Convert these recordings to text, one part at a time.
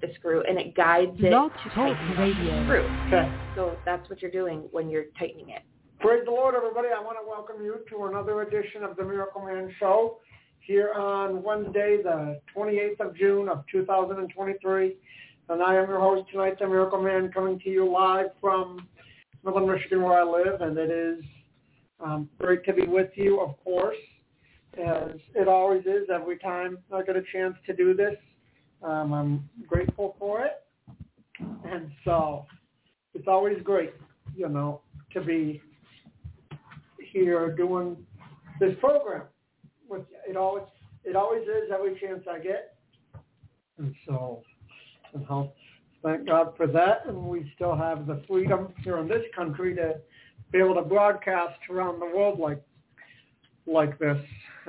the screw, and it guides it Blog to Talk tighten Radio. the screw. Okay. So that's what you're doing when you're tightening it. Praise the Lord, everybody. I want to welcome you to another edition of the Miracle Man Show here on Wednesday, the 28th of June of 2023. And I am your host tonight, the Miracle Man, coming to you live from Midland, Michigan, where I live. And it is great to be with you, of course, as it always is every time I get a chance to do this. I'm grateful for it. And so it's always great, to be here doing this program with you. It always is every chance I get. And so thank God for that. And we still have the freedom here in this country to be able to broadcast around the world like this.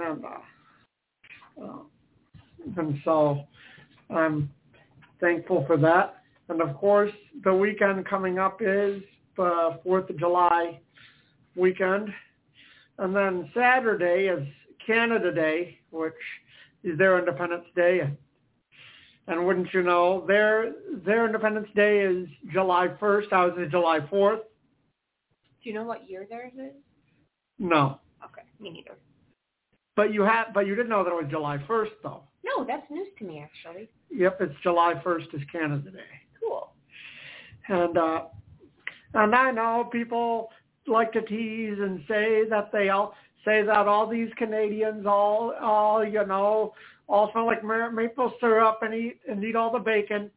And so I'm thankful for that. And of course, the weekend coming up is the 4th of July weekend. And then Saturday is Canada Day, which is their Independence Day. And wouldn't you know, their Independence Day is July 1st. Ours is July 4th. Do you know what year theirs is? No. Okay, me neither. But you didn't know that it was July 1st, though. No, that's news to me, actually. Yep, it's July 1st is Canada Day. Cool. And I know people like to tease and say that all these Canadians all smell like maple syrup and eat all the bacon.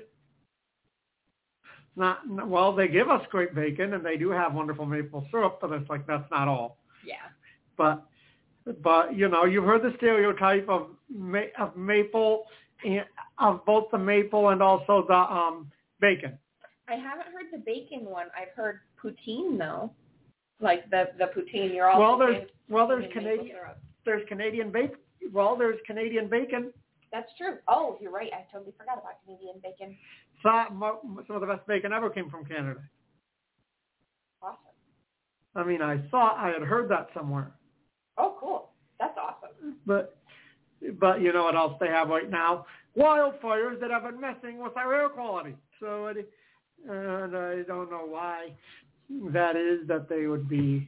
They give us great bacon and they do have wonderful maple syrup, but it's like that's not all. Yeah. But you've heard the stereotype of maple, of both the maple and also the bacon. I haven't heard the bacon one. I've heard poutine though, like the poutine. You're all there's Canadian bacon. There's Canadian bacon. That's true. Oh, you're right. I totally forgot about Canadian bacon. Some of the best bacon ever came from Canada. Awesome. I mean, I had heard that somewhere. Oh, cool. That's awesome. But you know what else they have right now? Wildfires that have been messing with our air quality. So, and I don't know why that is, that they would be,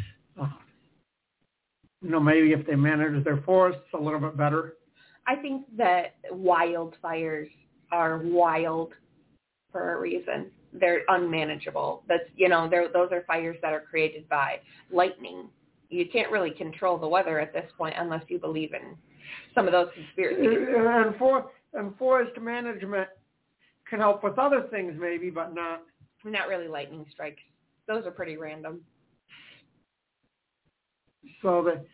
maybe if they manage their forests a little bit better. I think that wildfires are wild for a reason. They're unmanageable. Those are fires that are created by lightning. You can't really control the weather at this point unless you believe in some of those conspiracies. And forest management can help with other things maybe, but not really lightning strikes. Those are pretty random. So that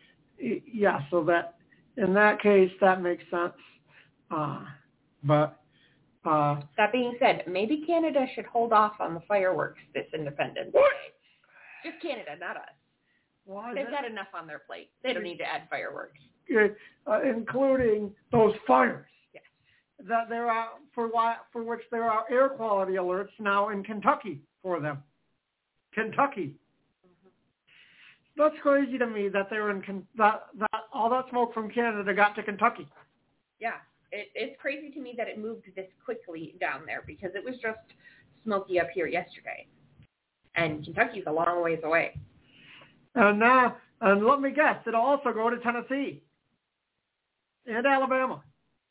in that case that makes sense. But that being said, maybe Canada should hold off on the fireworks this Independence Day. Just Canada, not us. Why? They've got enough on their plate. They don't need to add fireworks. Including those fires. Yes. That there are for which there are air quality alerts now in Kentucky for them. Kentucky. Mm-hmm. That's crazy to me that they're that all that smoke from Canada got to Kentucky. Yeah, it's crazy to me that it moved this quickly down there because it was just smoky up here yesterday, and Kentucky's a long ways away. And let me guess, it'll also go to Tennessee and Alabama.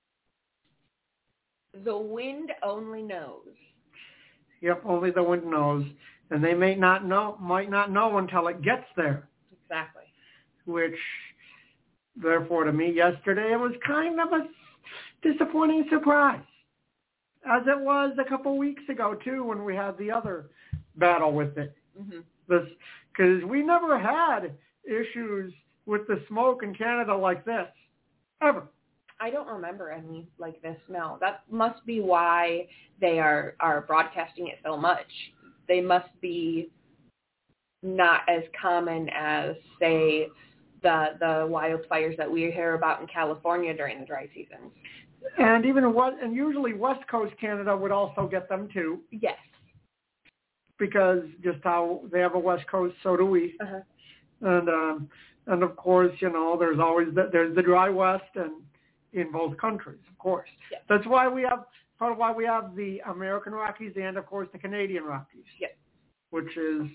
The wind only knows. Yep, only the wind knows. And they might not know until it gets there. Exactly. Which, therefore, to me yesterday, it was kind of a disappointing surprise. As it was a couple weeks ago, too, when we had the other battle with it. Mm-hmm. Because we never had issues with the smoke in Canada like this, ever. I don't remember any like this, no. That must be why they are broadcasting it so much. They must be not as common as, say, the wildfires that we hear about in California during the dry seasons. And usually West Coast Canada would also get them too. Yes. Because just how they have a West Coast, so do we. Uh-huh. And of course, there's always there's the dry West and in both countries, of course. Yes. That's why we have we have the American Rockies and, of course, the Canadian Rockies. Yep. Which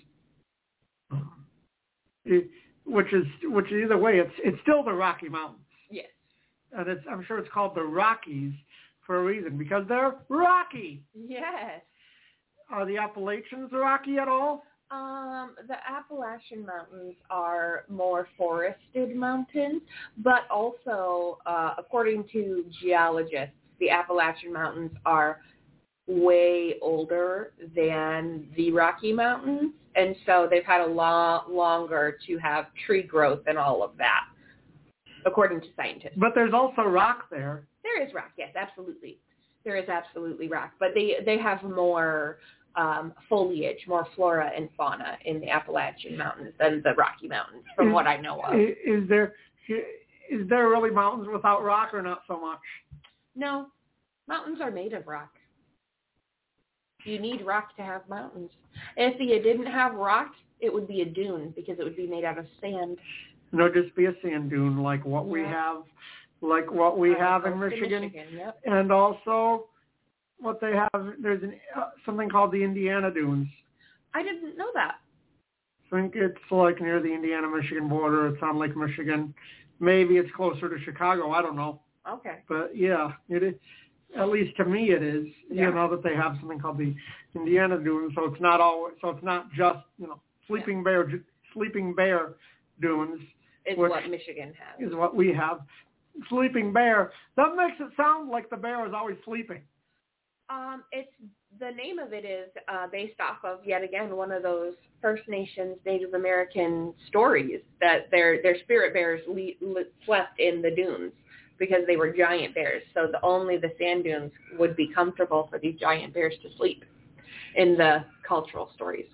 is either way, it's still the Rocky Mountains. Yes. And I'm sure it's called the Rockies for a reason, because they're rocky. Yes. Are the Appalachians rocky at all? The Appalachian Mountains are more forested mountains, but also, according to geologists, the Appalachian Mountains are way older than the Rocky Mountains, and so they've had a lot longer to have tree growth and all of that, according to scientists. But there's also rock there. There is rock, yes, absolutely. There is absolutely rock, but they have more foliage, more flora and fauna in the Appalachian Mountains than the Rocky Mountains, from what I know of. Is there really mountains without rock, or not so much? No, mountains are made of rock. You need rock to have mountains. If you didn't have rock, it would be a dune, because it would be made out of sand. No, just be a sand dune like what we have, in Michigan. Yep. And also what they have, there's something called the Indiana Dunes. I didn't know that. I think it's like near the Indiana-Michigan border. It's on Lake Michigan. Maybe it's closer to Chicago. I don't know. Okay. But yeah, it is. At least to me, it is. Yeah. You know that they have something called the Indiana Dunes. So it's not just Sleeping Bear Dunes. Is what Michigan has. Is what we have. Sleeping Bear. That makes it sound like the bear is always sleeping. It's the name of it is based off of, yet again, one of those First Nations Native American stories that their spirit bears slept in the dunes because they were giant bears. So only the sand dunes would be comfortable for these giant bears to sleep in the cultural stories.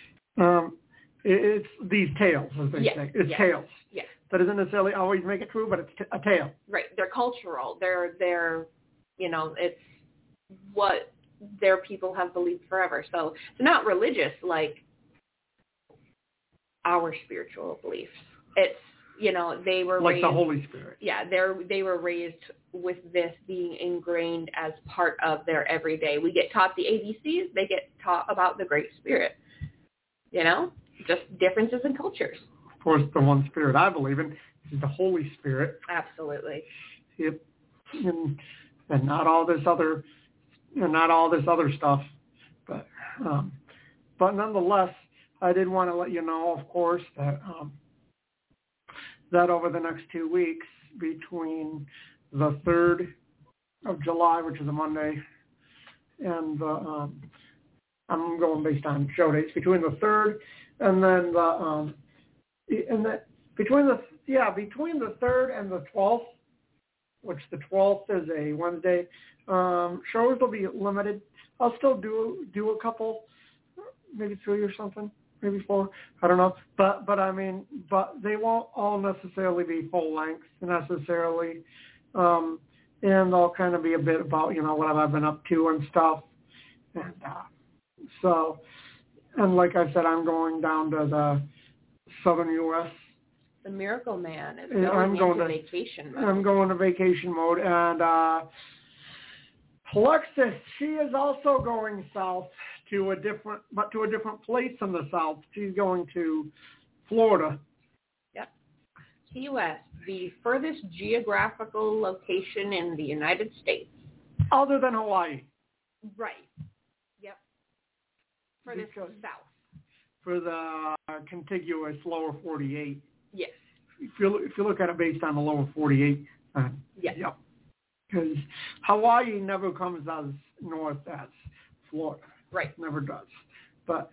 It's these tales, as they say. It's tales. Yes. That doesn't necessarily always make it true, but it's a tale. Right. They're cultural. They're it's what their people have believed forever. So it's not religious like our spiritual beliefs. It's, they were like raised, the Holy Spirit. Yeah, they were raised with this being ingrained as part of their everyday. We get taught the ABCs. They get taught about the Great Spirit. Just differences in cultures. Of course, the one Spirit I believe in is the Holy Spirit. Absolutely. And not all this other. Not all this other stuff, but nonetheless, I did want to let you know, of course, that that over the next 2 weeks, between the 3rd of July, which is a Monday, and I'm going based on show dates, between the 3rd and then between the 3rd and the 12th, which the 12th is a Wednesday. Shows will be limited. I'll still do a couple, maybe 3 or something, maybe 4. I don't know. But they won't all necessarily be full length necessarily. And they'll kind of be a bit about what I've been up to and stuff. And so, and like I said, I'm going down to the southern U.S. The Miracle Man is going into vacation mode. I'm going to vacation mode, and Alexis, she is also going south to a different place in the south. She's going to Florida. Yep. Key West, the furthest geographical location in the United States. Other than Hawaii. Right. Yep. Furthest south. For the contiguous lower 48. Yes. If you look at it based on the lower 48. Yes. Yep. Because Hawaii never comes as north as Florida. Right. Never does. But,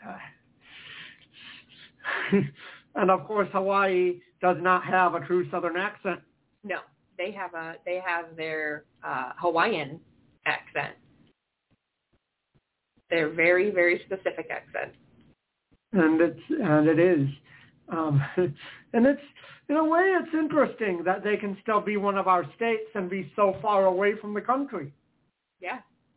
and of course, Hawaii does not have a true Southern accent. No, they have their Hawaiian accent. Their very, very specific accent. And it is. And it's, in a way, it's interesting that they can still be one of our states and be so far away from the country. Yeah.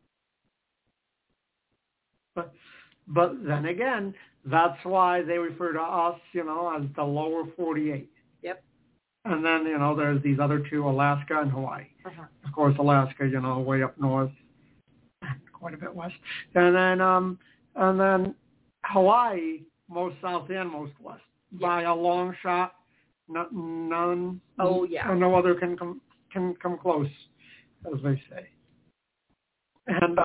But then again, that's why they refer to us, as the lower 48. Yep. And then, there's these other two, Alaska and Hawaii. Uh-huh. Of course, Alaska, way up north. quite a bit west. And then Hawaii, most south and most west, by a long shot. None. Oh yeah. No other can come close, as they say. And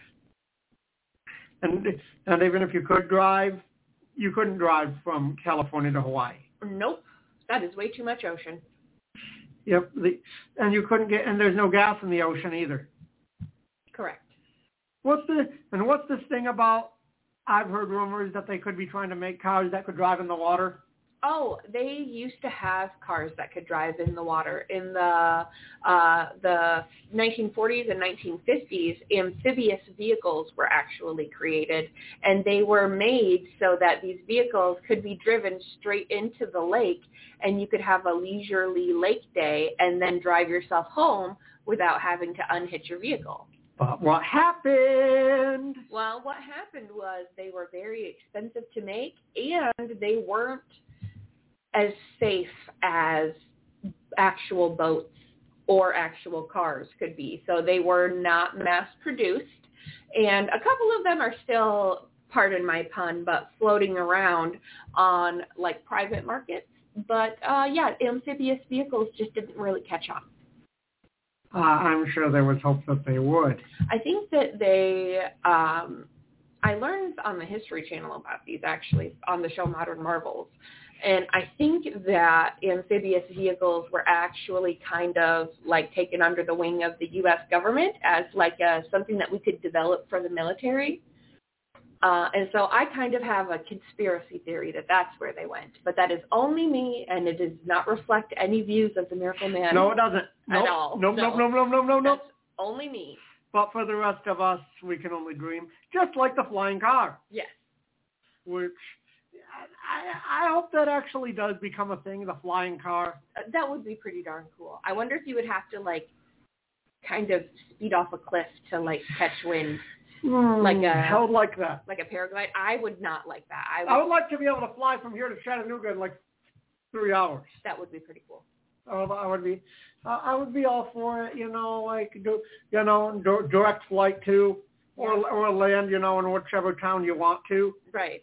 even if you could drive, you couldn't drive from California to Hawaii. Nope, that is way too much ocean. Yep, and you couldn't get, and there's no gas in the ocean either. Correct. What's this thing about? I've heard rumors that they could be trying to make cars that could drive in the water. Oh, they used to have cars that could drive in the water. In the 1940s and 1950s, amphibious vehicles were actually created, and they were made so that these vehicles could be driven straight into the lake, and you could have a leisurely lake day and then drive yourself home without having to unhitch your vehicle. But what happened? Well, what happened was they were very expensive to make, and they weren't as safe as actual boats or actual cars could be. So they were not mass produced. And a couple of them are still, pardon my pun, but floating around on like private markets. But amphibious vehicles just didn't really catch on. I'm sure there was hope that they would. I think that they, I learned on the History Channel about these actually on the show Modern Marvels. And I think that amphibious vehicles were actually kind of like taken under the wing of the U.S. government as like something that we could develop for the military. And so I kind of have a conspiracy theory that that's where they went. But that is only me, and it does not reflect any views of the Miracle Man. No, it doesn't. At all. Nope. That's only me. But for the rest of us, we can only dream. Just like the flying car. Yes. Which I hope that actually does become a thing, the flying car. That would be pretty darn cool. I wonder if you would have to, like, kind of speed off a cliff to, like, catch wind. I would like that. Like a paraglide? I would not like that. I would like to be able to fly from here to Chattanooga in, like, 3 hours. That would be pretty cool. I would be all for it, direct flight to, or land, in whichever town you want to. Right.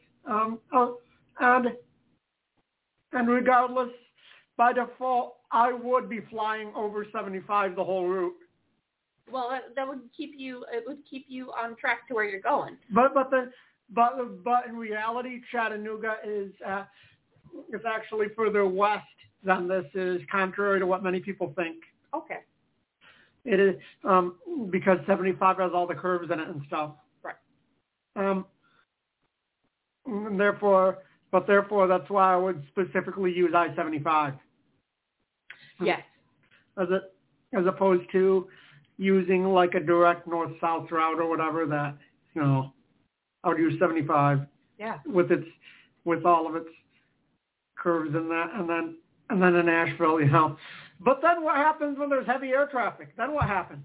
And regardless, by default, I would be flying over 75 the whole route. Well, that would keep you. It would keep you on track to where you're going. But in reality, Chattanooga is actually further west than this is, contrary to what many people think. Okay. It is because 75 has all the curves in it and stuff. Right. And therefore, that's why I would specifically use I-75. Yes. As opposed to using like a direct north-south route or whatever that, I would use 75. Yeah. With all of its curves and that, and then in Asheville, But then what happens when there's heavy air traffic? Then what happens?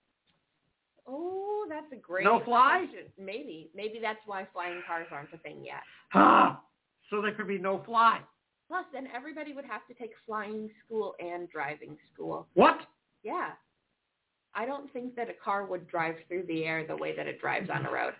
Oh, that's a great No fly? question. Maybe that's why flying cars aren't a thing yet. So there could be no fly. Plus, then everybody would have to take flying school and driving school. What? Yeah. I don't think that a car would drive through the air the way that it drives on a road.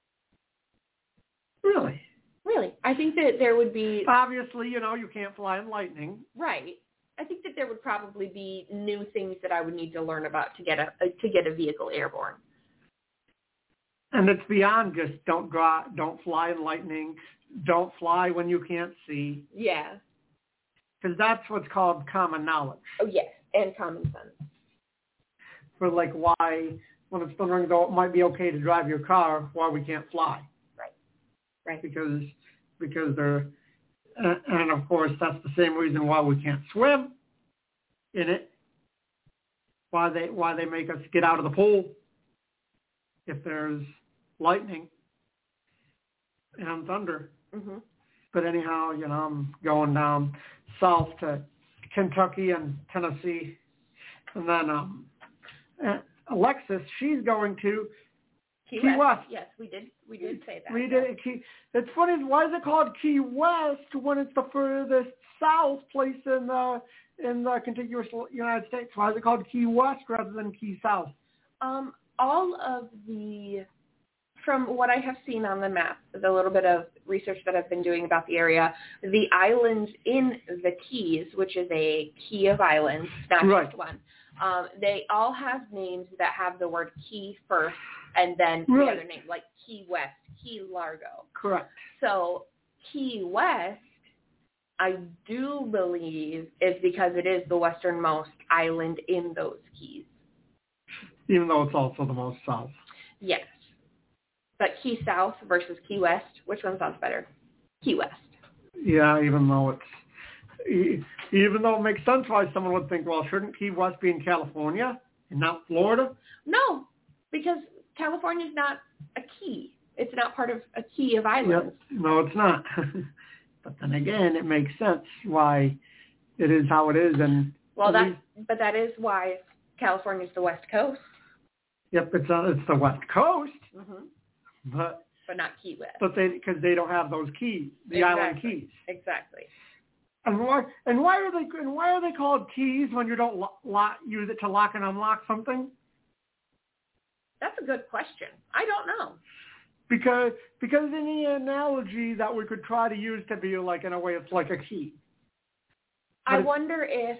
Really? Really. I think that there would be... Obviously, you can't fly in lightning. Right. I think that there would probably be new things that I would need to learn about to get a vehicle airborne. And it's beyond just don't fly in lightning, don't fly when you can't see. Yeah. Because that's what's called common knowledge. Oh, yes, and common sense. For like why, when it's thundering, though it might be okay to drive your car, why we can't fly. Right. Because they're, and of course that's the same reason why we can't swim in it. Why they make us get out of the pool if there's lightning and thunder. Mm-hmm. But anyhow, I'm going down south to Kentucky and Tennessee, and then Alexis, she's going to Key West. Yes, we did say that. We did. It's funny. Why is it called Key West when it's the furthest south place in the contiguous United States? Why is it called Key West rather than Key South? All of the from what I have seen on the map, the little bit of research that I've been doing about the area, the islands in the Keys, which is a key of islands, not just one, they all have names that have the word Key first and then the other name, like Key West, Key Largo. Correct. So Key West, I do believe, is because it is the westernmost island in those keys. Even though it's also the most south. Yes. But Key South versus Key West, which one sounds better? Key West. Yeah, even though it makes sense why someone would think, well, shouldn't Key West be in California and not Florida? No, because California's not a key. It's not part of a key of islands. Yep. No, it's not. But then again, it makes sense why it is how it is. And but that is why California's the West Coast. Yep, it's the West Coast. Mm-hmm. But not Key West. But because they don't have those keys, the island keys. Exactly. And why are they called keys when you don't use it to lock and unlock something? That's a good question. I don't know. Because any analogy that we could try to use to be like, in a way, it's like a key. But I wonder if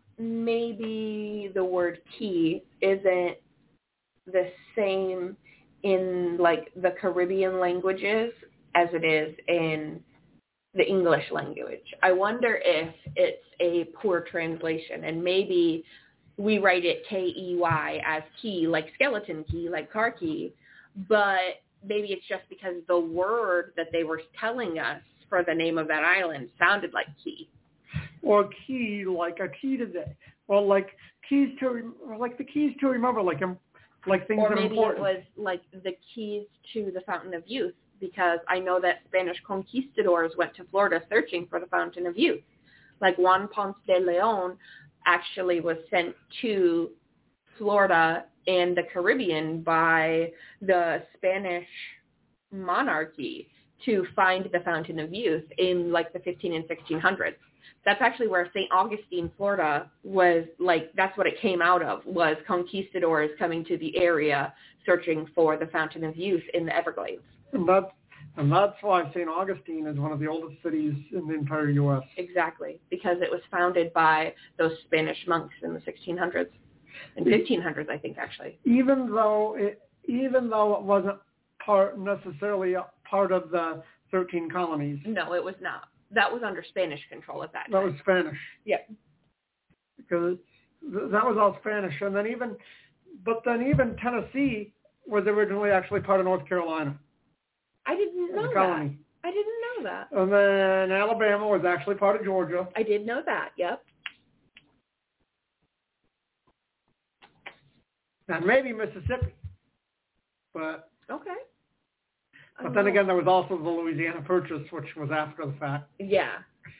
maybe the word key isn't the same in like the Caribbean languages as it is in the English language. I wonder if it's a poor translation and maybe we write it K-E-Y as key, like skeleton key, like car key, but maybe it's just because the word that they were telling us for the name of that island sounded like key. Or key, like a key to the, or like keys to, like the keys to remember, like things that are important. Or maybe it was like the keys to the Fountain of Youth, because I know that Spanish conquistadors went to Florida searching for the Fountain of Youth. Like Juan Ponce de Leon actually was sent to Florida and the Caribbean by the Spanish monarchy to find the Fountain of Youth in like the 15 and 1600s. That's actually where St. Augustine, Florida was, like, that's what it came out of, was conquistadors coming to the area searching for the Fountain of Youth in the Everglades. And that's why St. Augustine is one of the oldest cities in the entire U.S. Exactly, because it was founded by those Spanish monks in the 1600s and 1500s, I think, actually. Even though it wasn't necessarily a part of the 13 colonies. No, it was not. That was under Spanish control at that time. That was Spanish. Yep. Because that was all Spanish. And then even Tennessee was originally actually part of North Carolina. I didn't know that. I didn't know that. And then Alabama was actually part of Georgia. I did know that, yep. And maybe Mississippi. But okay. But then again, there was also the Louisiana Purchase, which was after the fact. Yeah.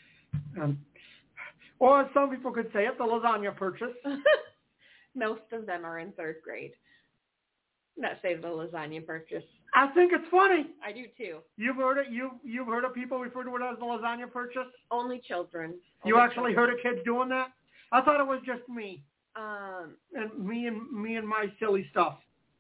Or some people could say it, the Lasagna Purchase. Most of them are in third grade that say the Lasagna Purchase. I think it's funny. I do too. You've heard it. You've heard of people refer to it as the Lasagna Purchase. Only children. You actually heard of kids doing that? I thought it was just me. And me and my silly stuff.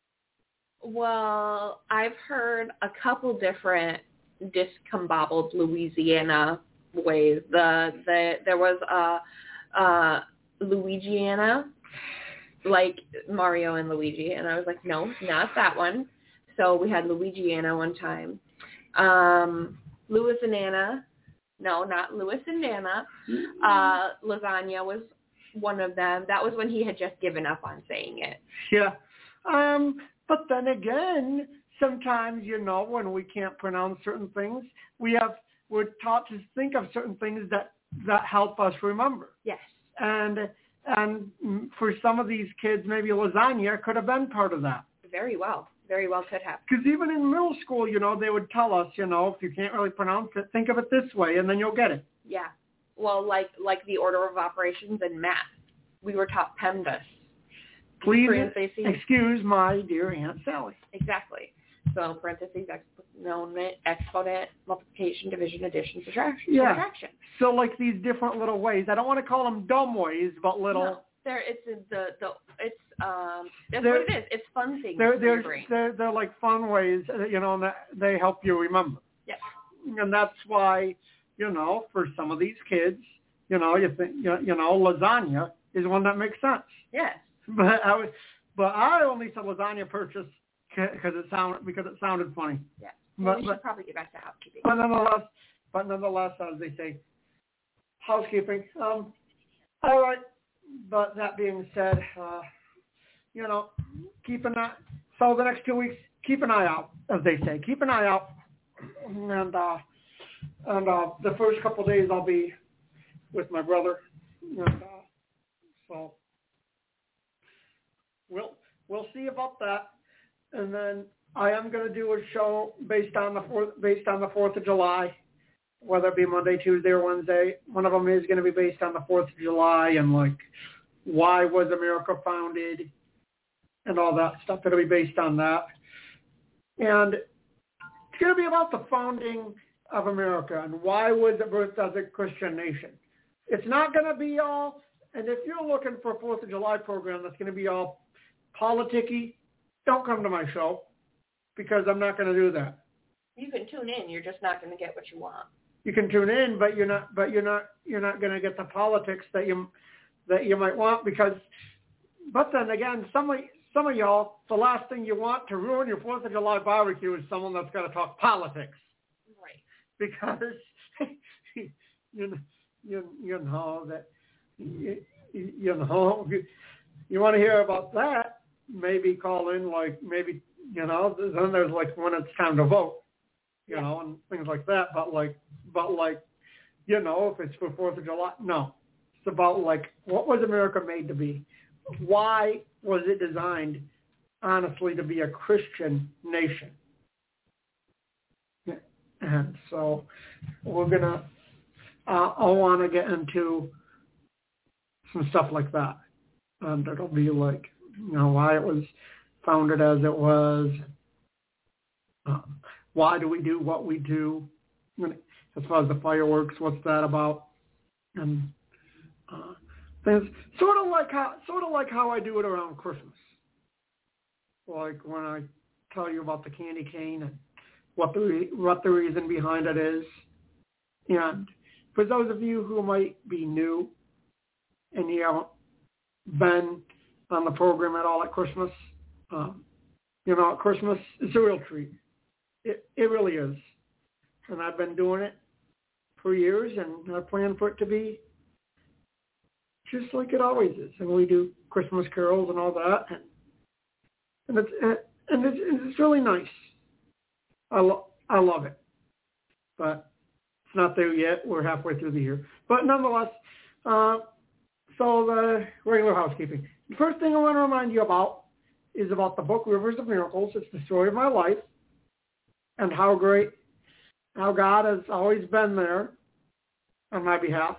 Well, I've heard a couple different discombobbled Louisiana ways. There was a Luigiana, like Mario and Luigi, and I was like, no, not that one. So we had Luigiana one time. Louis and Nana, no, not Louis and Nana. Lasagna was one of them. That was when he had just given up on saying it. Yeah. But then again, sometimes, when we can't pronounce certain things, we're taught to think of certain things that help us remember. Yes. And for some of these kids, maybe lasagna could have been part of that. Very well could have. Because even in middle school, they would tell us, if you can't really pronounce it, think of it this way, and then you'll get it. Yeah. Well, like the order of operations in math, we were taught PEMDAS. Please excuse my dear Aunt Sally. Exactly. So parentheses, exponent, multiplication, division, addition, subtraction. Yeah. So like these different little ways. I don't want to call them dumb ways, but little. No, it's That's what it is. It's fun things for your brain. They're like fun ways, and that they help you remember. Yes. And that's why, for some of these kids, you think, lasagna is one that makes sense. Yes. But I only said lasagna purchase because it sounded funny. Yeah. Well, we should probably get back to housekeeping. But nonetheless, as they say, housekeeping. All right. But that being said, keep an eye. So the next 2 weeks, keep an eye out, as they say. Keep an eye out. And the first couple of days I'll be with my brother. And so we'll see about that. And then I am going to do a show based on the 4th of July, whether it be Monday, Tuesday, or Wednesday. One of them is going to be based on the 4th of July and like why was America founded and all that stuff. It'll be based on that. And it's going to be about the founding of America and why was it birthed as a Christian nation. It's not going to be all, and if you're looking for a 4th of July program that's going to be all politicky, don't come to my show because I'm not going to do that. You can tune in. You're just not going to get what you want. You can tune in, but you're not going to get the politics that you might want because. But then again, some of y'all, the last thing you want to ruin your 4th of July barbecue is someone that's going to talk politics. Right. Because you know that you want to hear about that. Maybe call in then there's like when it's time to vote, and things like that. But if it's for 4th of July, no, it's about like what was America made to be? Why was it designed, honestly, to be a Christian nation? And so we're gonna, I want to get into some stuff like that, and it'll be like, why it was founded as it was. Why do we do what we do? As far as the fireworks, what's that about? And things sort of like how I do it around Christmas. Like when I tell you about the candy cane and what the reason behind it is. And for those of you who might be new and you haven't been on the program at all at Christmas, at Christmas, it's a real treat. It really is. And I've been doing it for years, and I plan for it to be just like it always is. And we do Christmas carols and all that, and it's really nice. I love it, but it's not there yet. We're halfway through the year, but nonetheless. So the regular housekeeping. The first thing I want to remind you about is about the book Rivers of Miracles. It's the story of my life and how God has always been there on my behalf.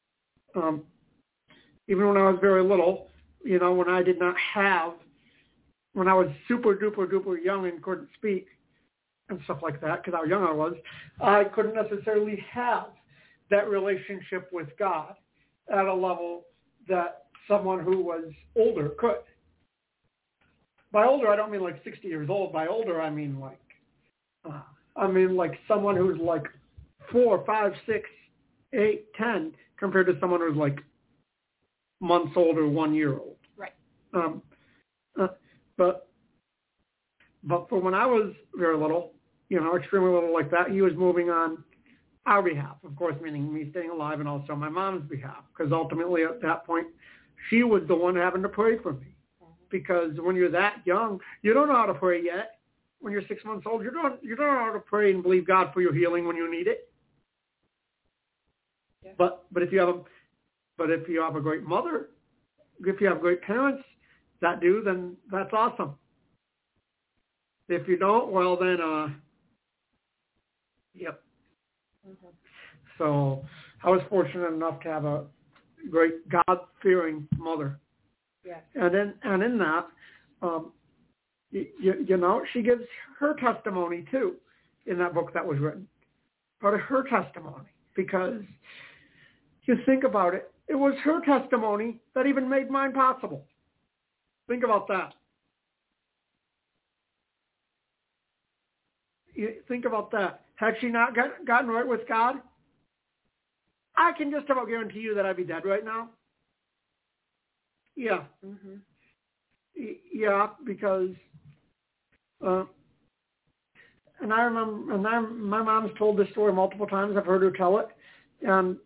Even when I was very little, when I did not have, when I was super duper duper young and couldn't speak and stuff like that, because how young I couldn't necessarily have that relationship with God at a level that someone who was older could. By older, I don't mean like 60 years old. By older, I mean like someone who's like 4, 5, 6, 8, 10, compared to someone who's like months older, 1 year old. Right. But for when I was very little, extremely little like that, he was moving on our behalf, of course, meaning me staying alive and also my mom's behalf, because ultimately at that point, she was the one having to pray for me. Because when you're that young, you don't know how to pray yet. When you're 6 months old, you don't know how to pray and believe God for your healing when you need it. Yeah. But if you have a great mother, if you have great parents that do, then that's awesome. If you don't, well then, yep. Mm-hmm. So I was fortunate enough to have a great God-fearing mother. Yeah. And in that, she gives her testimony too in that book that was written. Part of her testimony, because you think about it, it was her testimony that even made mine possible. Think about that. Think about that. Had she not gotten right with God, I can just about guarantee you that I'd be dead right now. Yeah. Mm-hmm. Yeah, because, and I remember, my mom's told this story multiple times. I've heard her tell it, and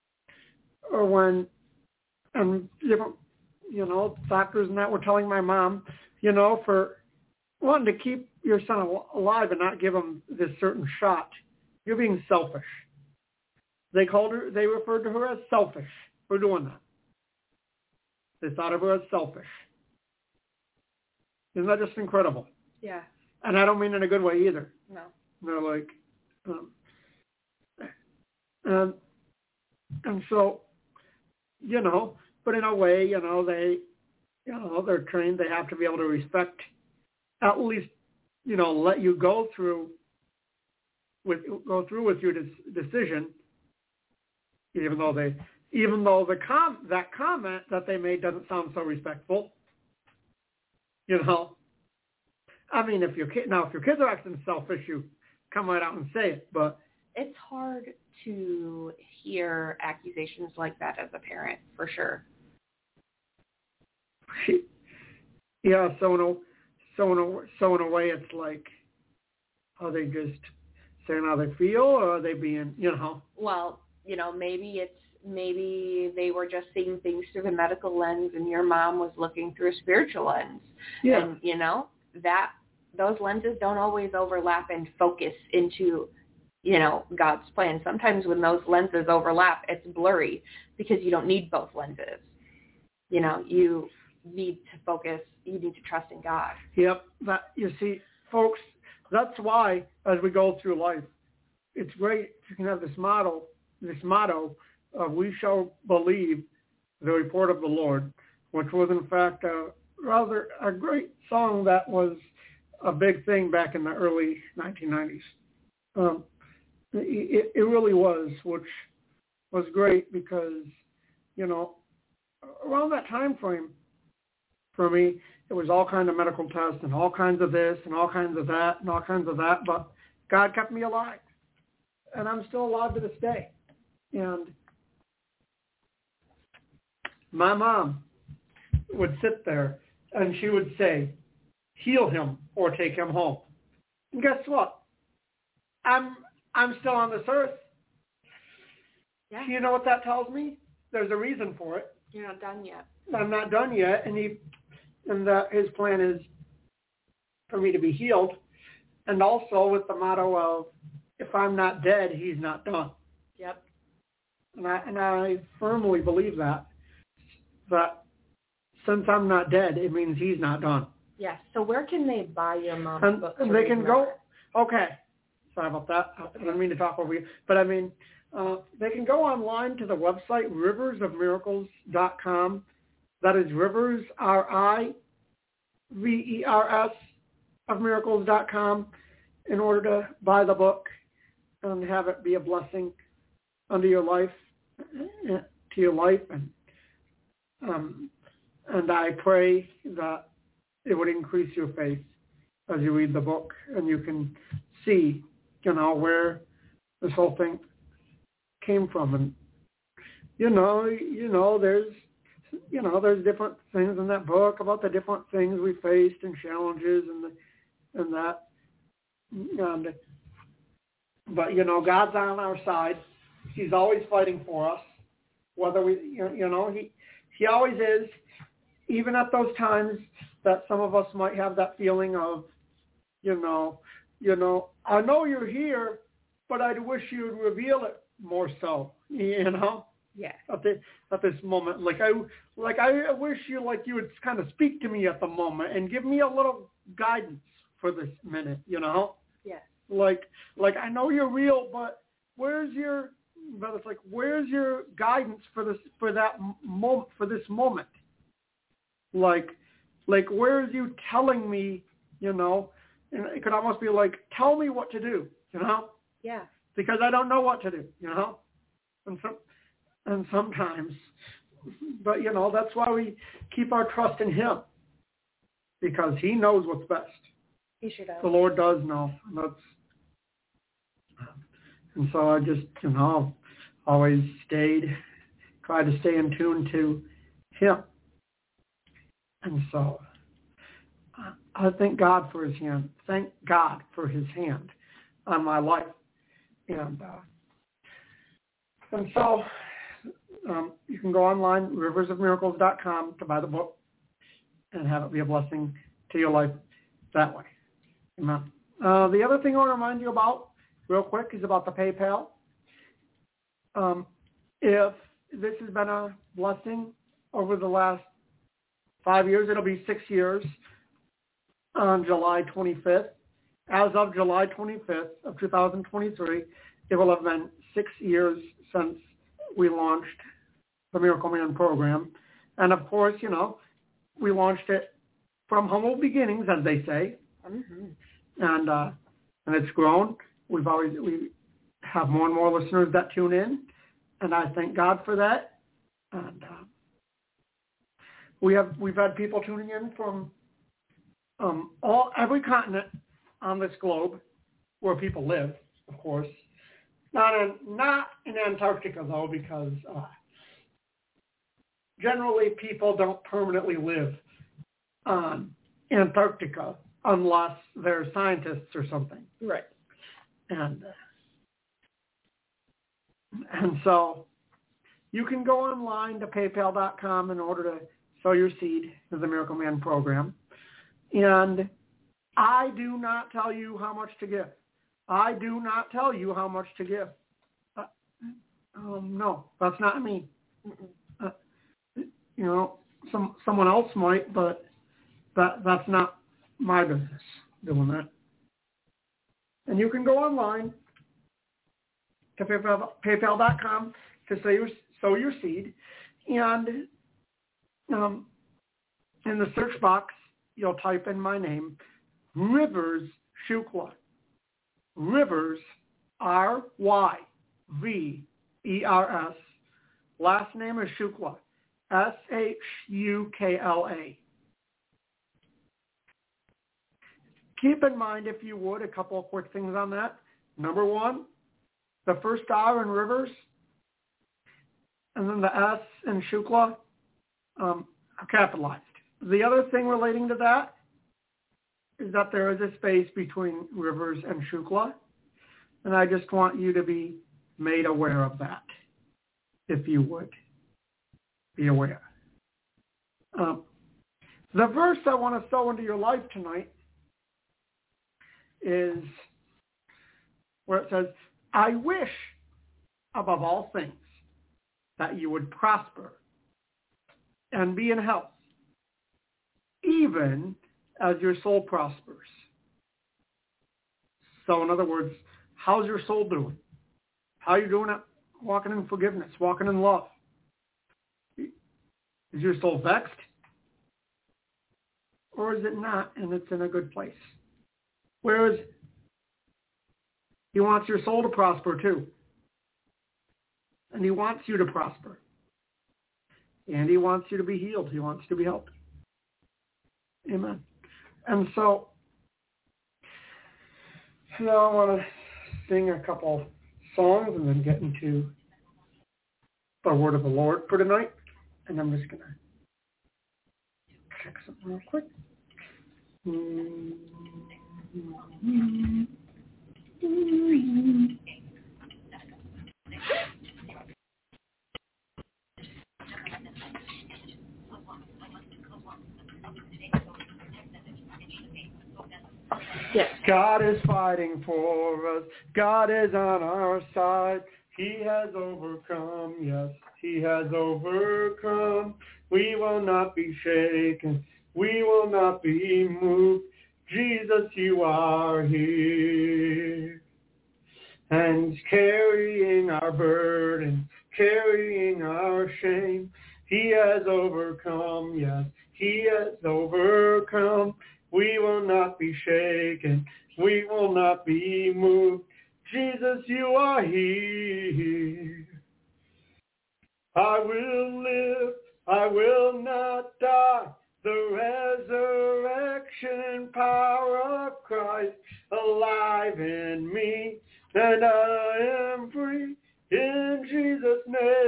different, doctors and that were telling my mom, for wanting to keep your son alive and not give him this certain shot, you're being selfish. They referred to her as selfish for doing that. They thought of her as selfish. Isn't that just incredible? Yeah. And I don't mean in a good way either. No. They're like, and so, but in a way, they, they're trained. They have to be able to respect, at least, let you go through with your decision, even though that comment that they made doesn't sound so respectful. I mean, if your kids are acting selfish, you come right out and say it. But it's hard to hear accusations like that as a parent, for sure. Yeah. So in a way, it's like, are they just saying how they feel, or are they being, Well, maybe they were just seeing things through the medical lens, and your mom was looking through a spiritual lens. Yeah. And those lenses don't always overlap and focus into, God's plan. Sometimes when those lenses overlap, it's blurry because you don't need both lenses. You need to focus. You need to trust in God. Yep. That, you see, folks, that's why as we go through life, it's great if you can have this motto of we shall believe the report of the Lord, which was in fact a great song that was a big thing back in the early 1990s. It really was, which was great because, around that time frame for me, it was all kinds of medical tests and all kinds of this and all kinds of that and all kinds of that, but God kept me alive. And I'm still alive to this day. And my mom would sit there and she would say, heal him or take him home. And guess what? I'm still on this earth. Yeah. You know what that tells me? There's a reason for it. You're not done yet. I'm not done yet, and his plan is for me to be healed, and also with the motto of, if I'm not dead, he's not done. Yep. And I firmly believe that since I'm not dead, it means he's not done. Yes. So where can they buy your mom's book? And they can go. Okay. Sorry about that. I didn't mean to talk over you, but I mean, they can go online to the website riversofmiracles.com. That is Rivers, RIVERS, of miracles.com, in order to buy the book and have it be a blessing unto your life, and I pray that it would increase your faith as you read the book, and you can see, where this whole thing came from. And there's different things in that book about the different things we faced and challenges and that. But God's on our side. He's always fighting for us. Whether we, he always is. Even at those times that some of us might have that feeling of, I know you're here, but I'd wish you'd reveal it more so, Yeah. At this moment, I wish you would kind of speak to me at the moment and give me a little guidance for this minute, Yes. Like I know you're real, but where's your guidance for this moment? Like where's you telling me, and it could almost be like, tell me what to do, Yeah. Because I don't know what to do, and sometimes, but that's why we keep our trust in him, because he knows what's best. He sure does. The Lord does know. And so I just, always tried to stay in tune to him. And so I thank God for his hand. Thank God for his hand on my life. And so you can go online, riversofmiracles.com, to buy the book and have it be a blessing to your life that way. Amen. The other thing I want to remind you about real quick is about the PayPal. If this has been a blessing over the last 5 years, it'll be 6 years on July 25th. As of July 25th of 2023, it will have been 6 years since we launched the Miracle Man program. And of course, we launched it from humble beginnings, as they say. Mm-hmm. And it's grown. We have more and more listeners that tune in, and I thank God for that. And we've had people tuning in from every continent on this globe where people live, of course. Not in Antarctica though, because generally people don't permanently live on Antarctica unless they're scientists or something. Right. And so you can go online to paypal.com in order to sow your seed to the Miracle Man program. And I do not tell you how much to give. I do not tell you how much to give. No, that's not me. Someone else might, but that's not my business doing that. And you can go online to paypal.com to sow your seed. And in the search box, you'll type in my name, Rivers Shukla. Rivers, Ryvers. Last name is Shukla, Shukla. Keep in mind, if you would, a couple of quick things on that. Number one, the first R in Rivers, and then the S in Shukla are capitalized. The other thing relating to that is that there is a space between Rivers and Shukla, and I just want you to be made aware of that, if you would be aware. The verse I want to sow into your life tonight is where it says, I wish above all things that you would prosper and be in health, even as your soul prospers. So in other words, how's your soul doing? How are you doing it? Walking in forgiveness, walking in love. Is your soul vexed? Or is it not, and it's in a good place? Whereas he wants your soul to prosper too. And he wants you to prosper. And he wants you to be healed. He wants you to be helped. Amen. And so, I want to sing a couple songs and then get into the word of the Lord for tonight. And I'm just going to check something real quick. Yes. God is fighting for us. God is on our side. He has overcome. Yes, he has overcome. We will not be shaken. We will not be moved. Jesus, you are here. And carrying our burden, carrying our shame. He has overcome. Yes, he has overcome. We will not be shaken. We will not be moved. Jesus, you are here. I will live. I will not die. the resurrection power of Christ alive in me, and I am free in Jesus'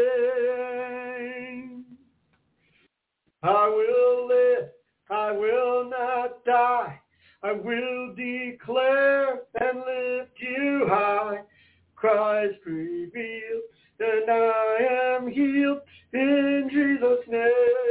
name. I will live, I will not die, I will declare and lift you high, Christ revealed, and I am healed in Jesus' name.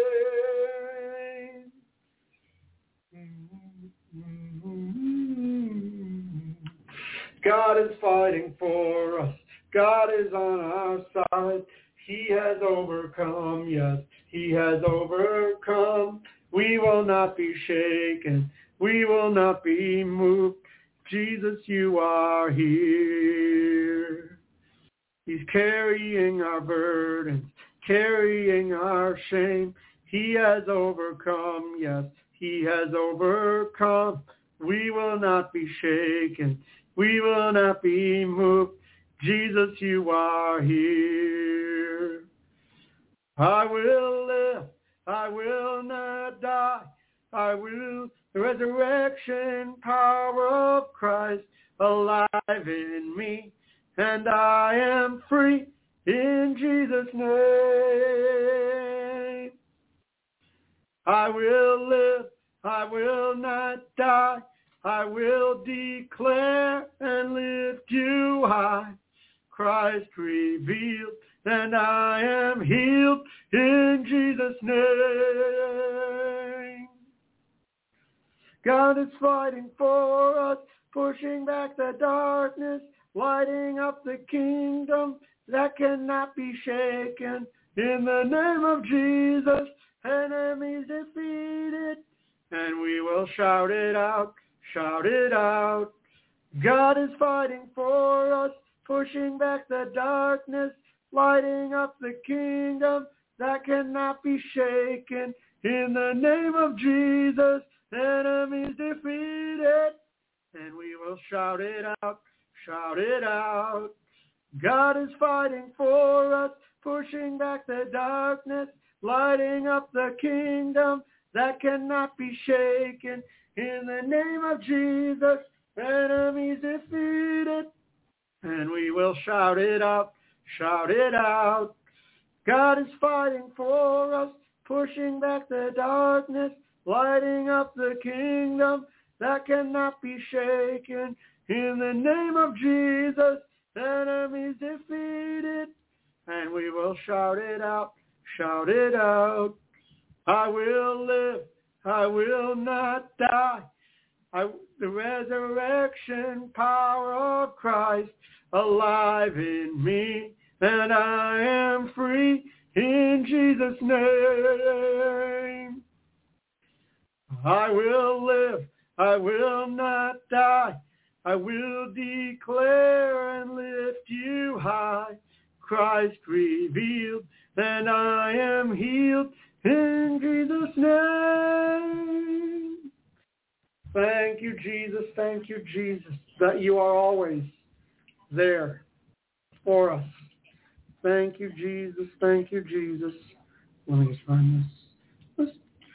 God is fighting for us. God is on our side. He has overcome, yes, he has overcome. We will not be shaken. We will not be moved. Jesus, you are here. He's carrying our burdens, carrying our shame. He has overcome, yes, he has overcome. We will not be shaken. We will not be moved. Jesus, you are here. I will live. I will not die. I will, the resurrection power of Christ alive in me, and I am free in Jesus' name. I will live. I will not die. I will declare and lift you high, Christ revealed, and I am healed in Jesus' name. God is fighting for us, pushing back the darkness, lighting up the kingdom that cannot be shaken. In the name of Jesus, enemies defeated, and we will shout it out, shout it out. God is fighting for us, pushing back the darkness, lighting up the kingdom that cannot be shaken. In the name of Jesus, enemies defeated, and we will shout it out, shout it out. God is fighting for us, pushing back the darkness, lighting up the kingdom that cannot be shaken. In the name of Jesus, enemies defeated, and we will shout it out, shout it out. God is fighting for us, pushing back the darkness, lighting up the kingdom that cannot be shaken. In the name of Jesus, enemies defeated, and we will shout it out, shout it out. I will live, I will not die. The resurrection power of Christ alive in me, and I am free in Jesus' name. I will live, I will not die. I will declare and lift you high, Christ revealed, and I am healed in Jesus' name. Thank you, Jesus, that you are always there for us. Thank you, Jesus, thank you, Jesus. Let me just find this.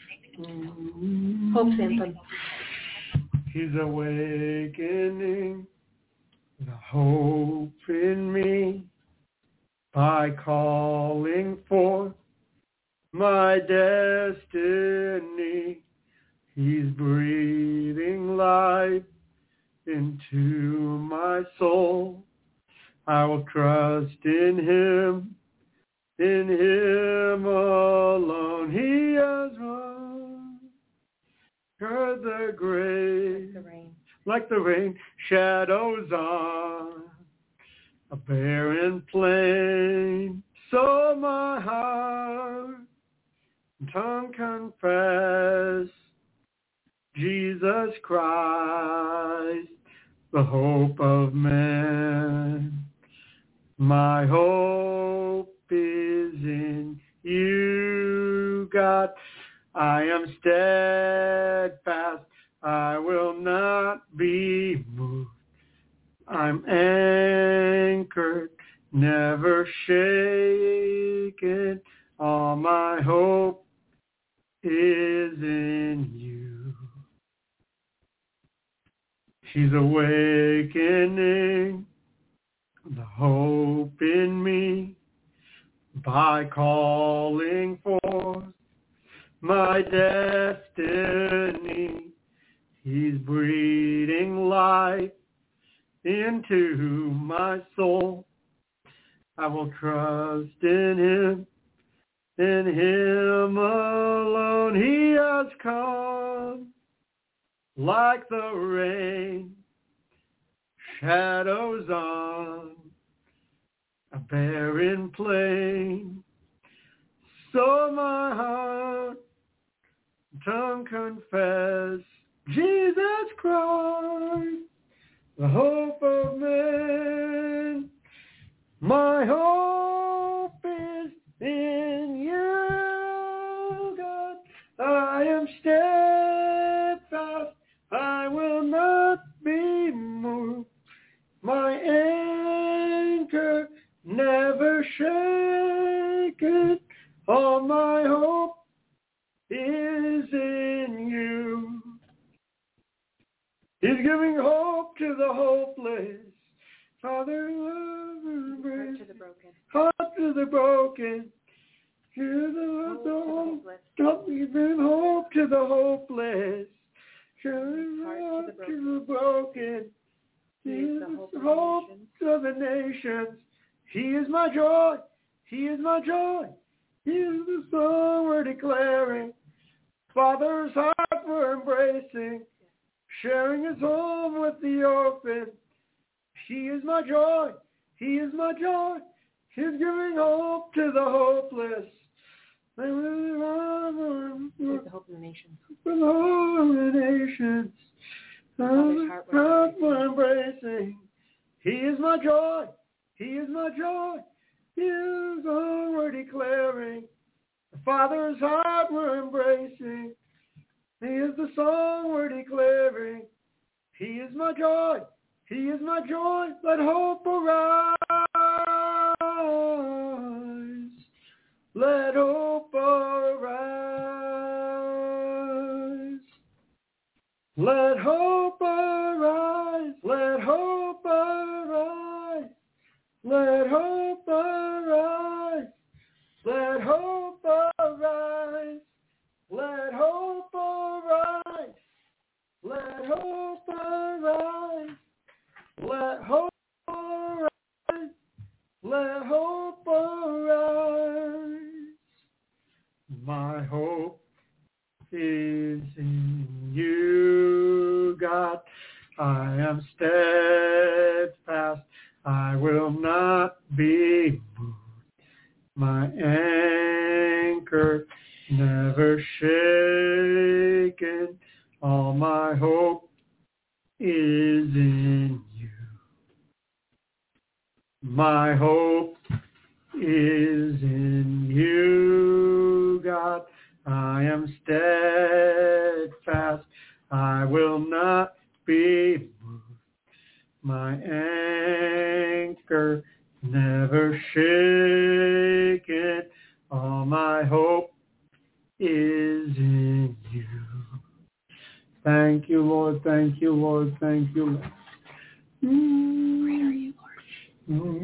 Hope anthem. He's awakening the hope in me by calling forth my destiny. He's breathing life into my soul. I will trust in him alone. He has run, heard the grave, like the rain, shadows on a barren plain. So my heart and tongue confess Jesus Christ, the hope of man. My hope is in you, God. I am steadfast. I will not be moved. I'm anchored, never shaken. All my hope is in you. She's awakening the hope in me by calling forth my destiny. He's breathing life into my soul. I will trust in him alone. He has come like the rain, shadows on a barren plain. So my heart, tongue confess, Jesus Christ, the hope of man. My hope is in you, God. I am steadfast, I will not be moved. My anchor never shaken. All my hope is in you. He's giving hope to the hopeless. Father, love and embrace. Heart to the broken. Heart to the broken. Give hope to the hopeless. Give hope to the broken. He is the hope of the nations. He is my joy. He is my joy. He is the song we're declaring. Father's heart we're embracing. Sharing his home with the orphan. He is my joy. He is my joy. He's giving hope to the hopeless. He's the hope of the nations. For the whole of the nations. Father's Heart we're embracing. He is my joy. He is my joy. He is all we're declaring. The Father's heart we're embracing. He is the song we're declaring. He is my joy. He is my joy. Let hope arise. Let hope arise. Let hope arise. Let hope arise. Let hope arise. Let hope arise. Let hope arise. Let hope arise. Let hope arise. Let hope arise. My hope is in you, God. I am steadfast. I will not be moved. My anchor never shaken. All my hope is in you. My hope is in you, God. I am steadfast. I will not be moved. My anchor never shaken. All my hope is in you. Thank you, Lord. Thank you, Lord. Thank you, Lord. Great are you, Lord.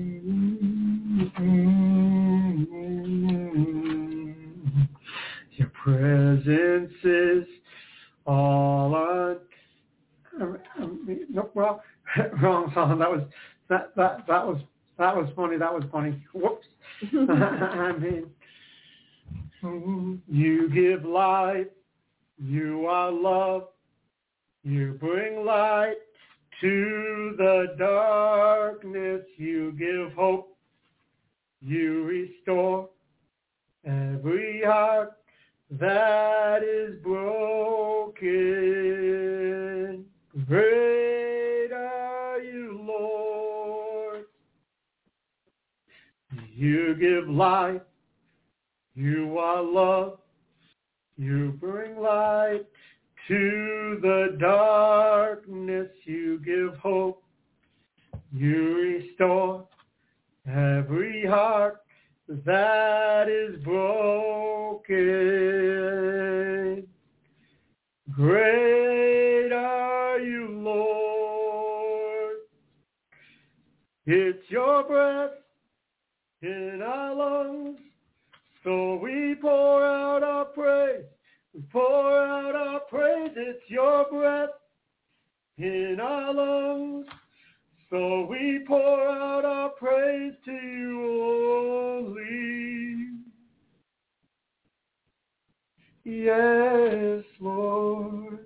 Your presence is all on. No, well, wrong song. That was funny. That was funny. Whoops. I mean, you give life. You are love. You bring light to the darkness. You give hope. You restore every heart that is broken. Great are you, Lord. You give life. You are love. You bring light to the darkness. You give hope. You restore every heart that is broken. Great are you, Lord. It's your breath in our lungs, so we pour out our praise. We pour out our praise. It's your breath in our lungs, so we pour out our praise to you only. Yes, Lord.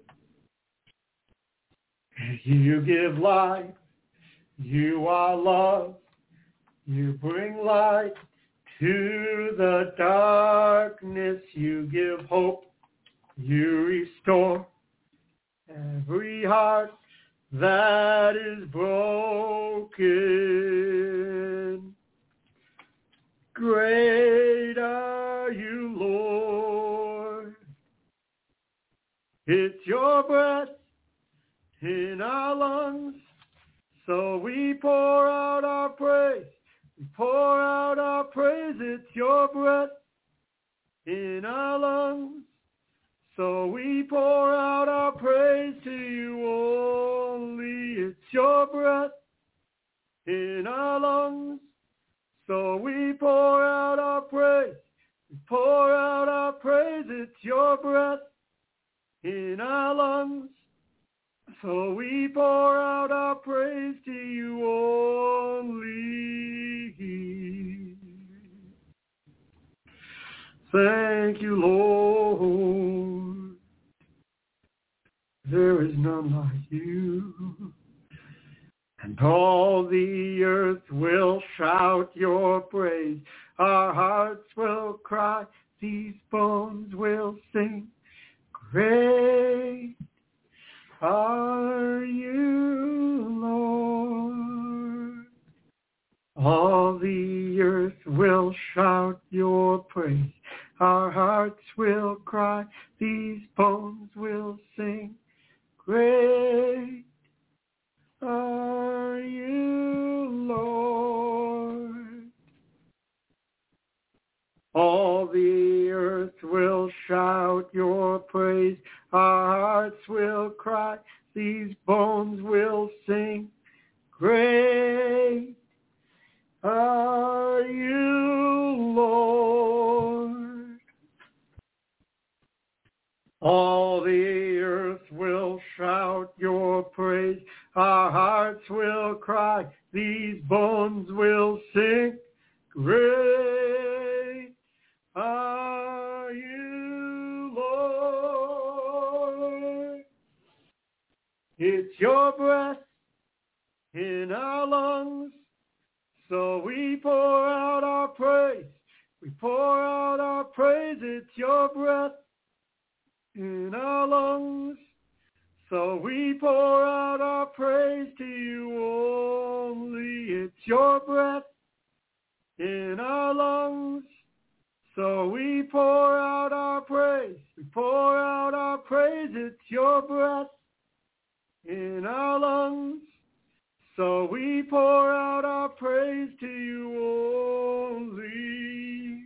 You give life. You are love. You bring light to the darkness. You give hope. You restore every heart that is broken. Great are you, Lord. It's your breath in our lungs, so we pour out our praise. We pour out our praise. It's your breath in our lungs, so we pour out our praise to you only. It's your breath in our lungs, so we pour out our praise. We pour out our praise. It's your breath in our lungs, so we pour out our praise to you only. Thank you, Lord. There is none like you. And all the earth will shout your praise. Our hearts will cry. These bones will sing. Great are you, Lord. All the earth will shout your praise. Our hearts will cry. These bones will sing. Great are you, Lord. All the earth will shout your praise. Our hearts will cry. These bones will sing. Great are you, Lord. All the earth will shout your praise. Our hearts will cry. These bones will sing. Great are you, Lord. It's your breath in our lungs, so we pour out our praise. We pour out our praise. It's your breath in our lungs, so we pour out our praise to you only. It's your breath in our lungs, so we pour out our praise. We pour out our praise. It's your breath in our lungs, so we pour out our praise to you only.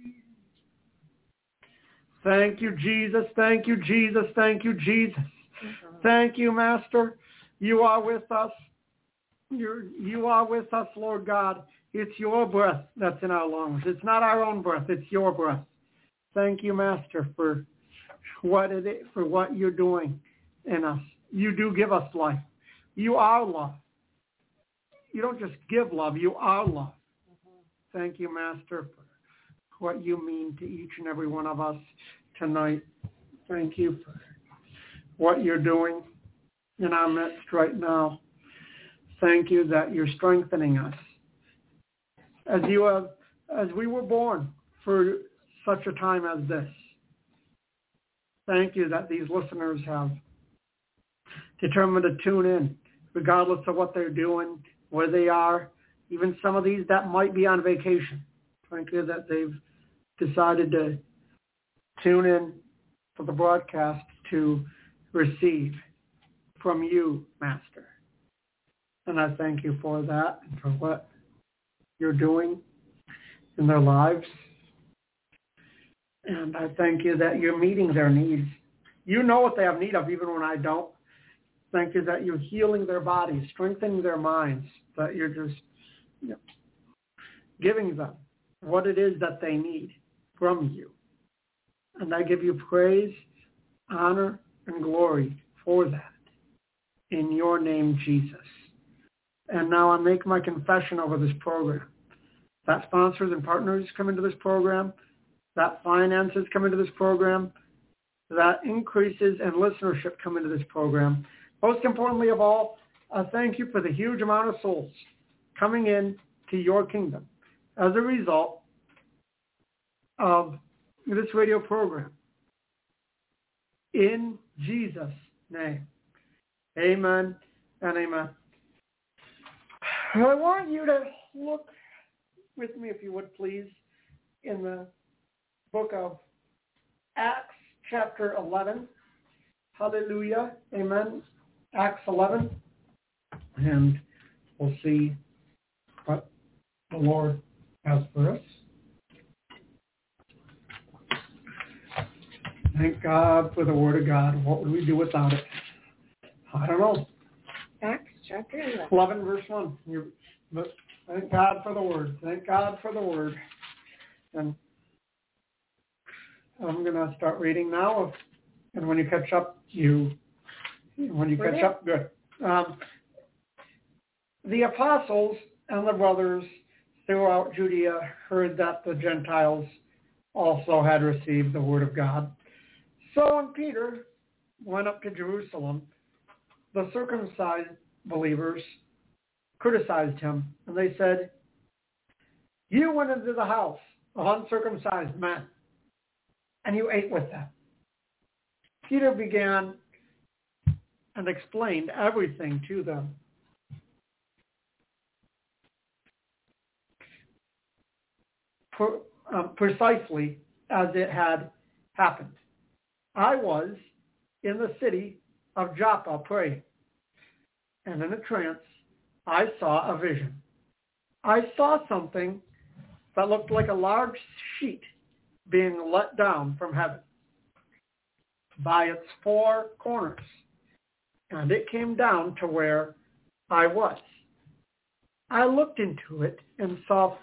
Thank you, Jesus. Thank you, Jesus. Thank you, Jesus. Thank you, Master. You are with us. You are with us, Lord God. It's your breath that's in our lungs. It's not our own breath. It's your breath. Thank you, Master, for what you're doing in us. You do give us life. You are love. You don't just give love. You are love. Thank you, Master, for what you mean to each and every one of us tonight. Thank you for what you're doing in our midst right now. Thank you that you're strengthening us. As we were born for such a time as this. Thank you that these listeners have determined to tune in, regardless of what they're doing, where they are, even some of these that might be on vacation. Thank you that they've decided to tune in for the broadcast to receive from you, Master. And I thank you for that and for what you're doing in their lives. And I thank you that you're meeting their needs You know what they have need of even when I don't. Thank you that you're healing their bodies, strengthening their minds, that you're just giving them what it is that they need from you. And I give you praise, honor, and glory for that. In your name, Jesus. And now I make my confession over this program. That sponsors and partners come into this program, that finances come into this program, that increases and listenership come into this program. Most importantly of all, I thank you for the huge amount of souls coming in to your kingdom as a result of this radio program. In Jesus' name, amen and amen. I want you to look with me, if you would please, in the book of Acts chapter 11. Hallelujah. Amen. Acts 11. And we'll see what the Lord has for us. Thank God for the Word of God. What would we do without it? I don't know. Acts chapter 11. 11 verse 1. But thank God for the Word. Thank God for the Word. And I'm going to start reading now. And when you catch up, good. The apostles and the brothers throughout Judea heard that the Gentiles also had received the Word of God. So when Peter went up to Jerusalem, the circumcised believers criticized him, and they said, "You went into the house of uncircumcised men, and you ate with them." Peter began and explained everything to them. Precisely as it had happened. I was in the city of Joppa praying, and in a trance I saw a vision. I saw something that looked like a large sheet being let down from heaven by its four corners, and it came down to where I was. I looked into it and saw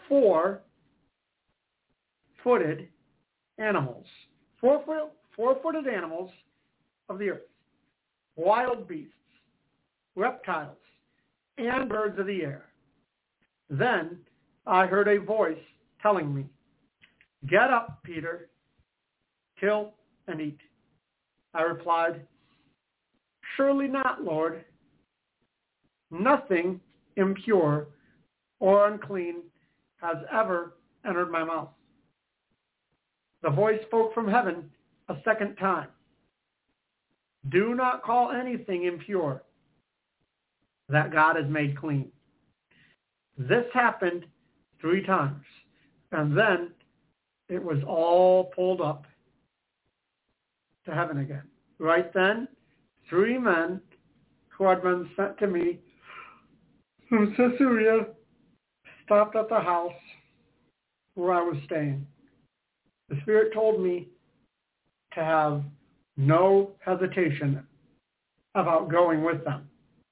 four-footed animals, four-footed animals of the earth, wild beasts, reptiles, and birds of the air. Then I heard a voice telling me, "Get up, Peter, kill and eat." I replied, "Surely not, Lord. Nothing impure or unclean has ever entered my mouth." The voice spoke from heaven a second time. "Do not call anything impure that God has made clean." This happened 3 times, and then it was all pulled up to heaven again. Right then, 3 men who had been sent to me from Caesarea stopped at the house where I was staying. The Spirit told me to have no hesitation about going with them.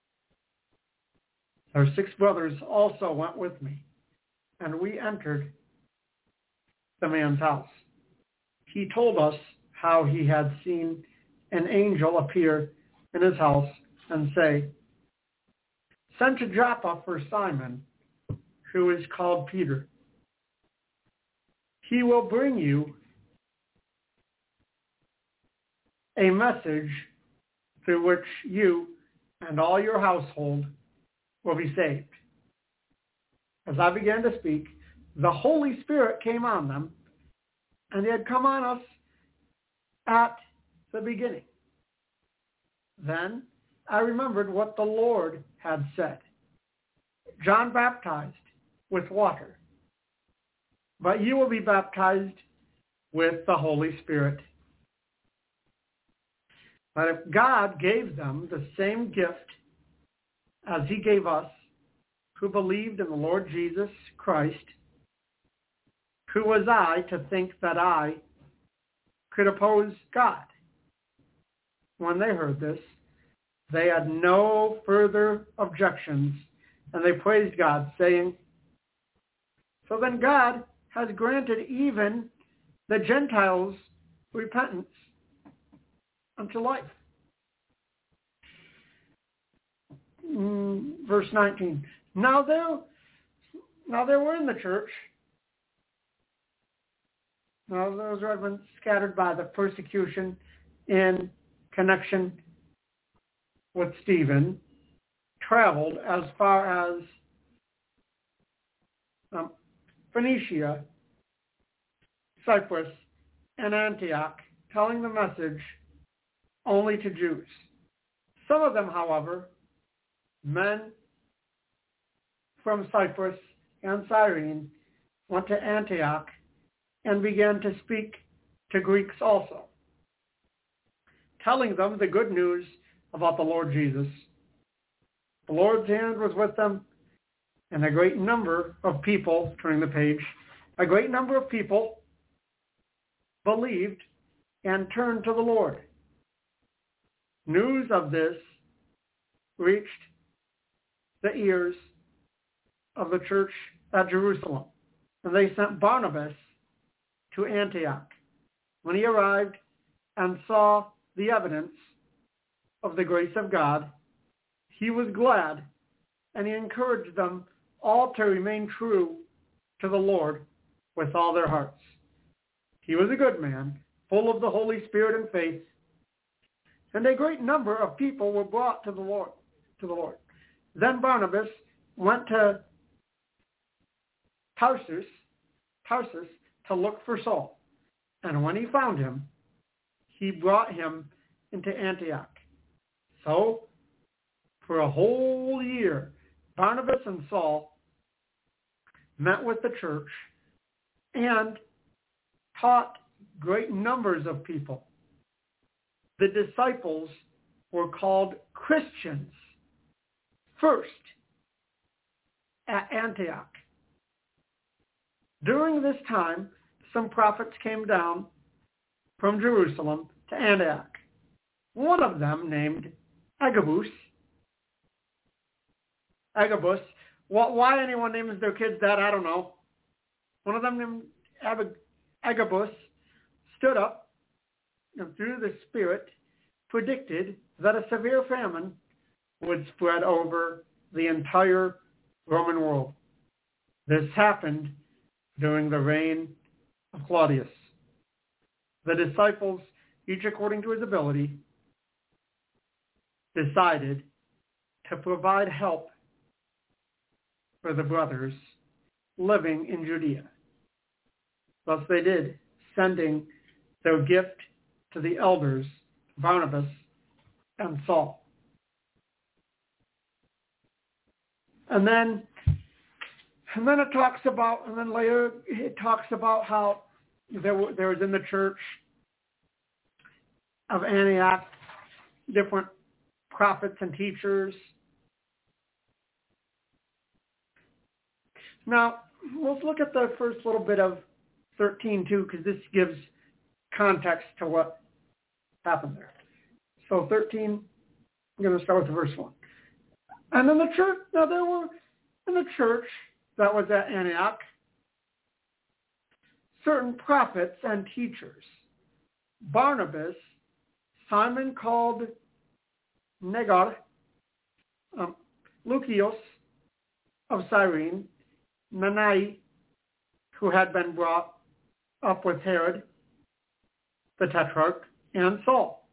Our 6 brothers also went with me, and we entered the man's house. He told us how he had seen an angel appear in his house and say, "Send to Joppa for Simon, who is called Peter. He will bring you a message through which you and all your household will be saved." As I began to speak, the Holy Spirit came on them, and he had come on us at the beginning. Then I remembered what the Lord had said. John baptized with water, but you will be baptized with the Holy Spirit. But if God gave them the same gift as he gave us, who believed in the Lord Jesus Christ, who was I to think that I could oppose God? when they heard this, they had no further objections, and they praised God, saying, "So then God has granted even the Gentiles repentance unto life." Verse 19. Now there were in the church, now those who had been scattered by the persecution in connection with Stephen, traveled as far as Phoenicia, Cyprus, and Antioch, telling the message only to Jews. Some of them, however, men from Cyprus and Cyrene, went to Antioch and began to speak to Greeks also, telling them the good news about the Lord Jesus. The Lord's hand was with them, and a great number of people, turning the page, a great number of people believed and turned to the Lord. News of this reached the ears of the church at Jerusalem, and they sent Barnabas to Antioch. When he arrived and saw the evidence of the grace of God, he was glad, and he encouraged them all to remain true to the Lord with all their hearts. He was a good man, full of the Holy Spirit and faith, and a great number of people were brought to the Lord. Then Barnabas went to Tarsus to look for Saul, and when he found him, he brought him into Antioch. So, for a whole year, Barnabas and Saul met with the church and taught great numbers of people. The disciples were called Christians first at Antioch. During this time, some prophets came down from Jerusalem to Antioch. One of them, named Agabus. Why anyone names their kids that, I don't know. One of them, named Agabus, stood up and through the Spirit predicted that a severe famine would spread over the entire Roman world. This happened during the reign of Claudius. The disciples, each according to his ability, decided to provide help for the brothers living in Judea. Thus they did, sending their gift to the elders, Barnabas and Saul. And then it talks about, and then later it talks about how there was in the church of Antioch different prophets and teachers. Now, let's look at the first little bit of 13 too, because this gives context to what happened there. So 13, I'm going to start with verse 1. And in the church, now there were in the church that was at Antioch certain prophets and teachers. Barnabas, Simon called Niger, Lucius of Cyrene, Manaen, who had been brought up with Herod the Tetrarch, and Saul.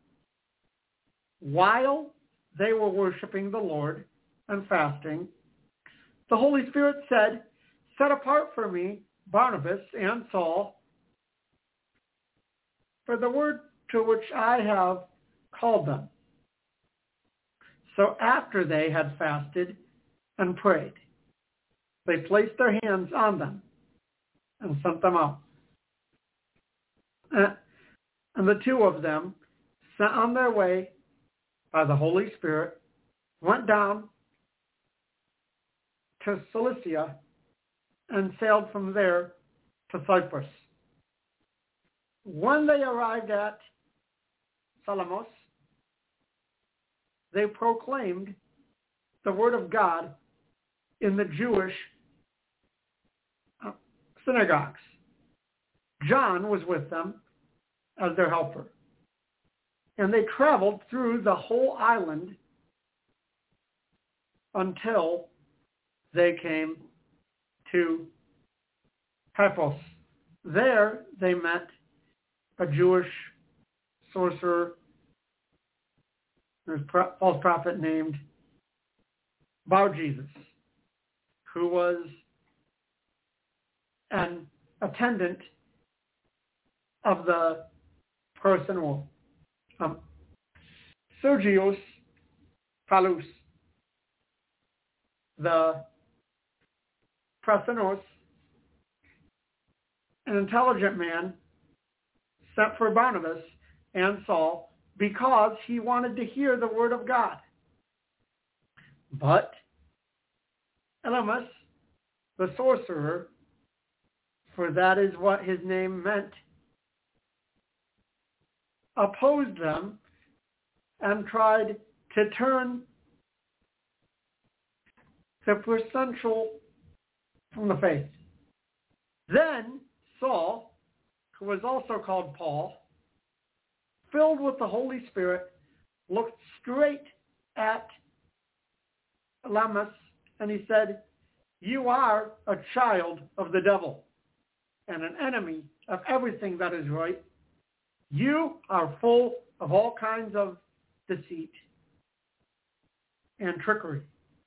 While they were worshiping the Lord and fasting, the Holy Spirit said, "Set apart for me Barnabas and Saul for the word to which I have called them." So after they had fasted and prayed, they placed their hands on them and sent them out. And the two of them, sent on their way by the Holy Spirit, went down to Cilicia and sailed from there to Cyprus. When they arrived at Salamis, they proclaimed the word of God in the Jewish synagogues. John was with them as their helper. And they traveled through the whole island until they came to Paphos. There they met a Jewish sorcerer, a false prophet named Bar-Jesus, who was an attendant of the person, Sergius Paulus, the Prasenos, an intelligent man, sent for Barnabas and Saul because he wanted to hear the word of God. But Elymas, the sorcerer, for that is what his name meant, opposed them and tried to turn the essential from the faith. Then Saul, who was also called Paul, filled with the Holy Spirit, looked straight at Elymas and he said, "You are a child of the devil and an enemy of everything that is right. You are full of all kinds of deceit and trickery.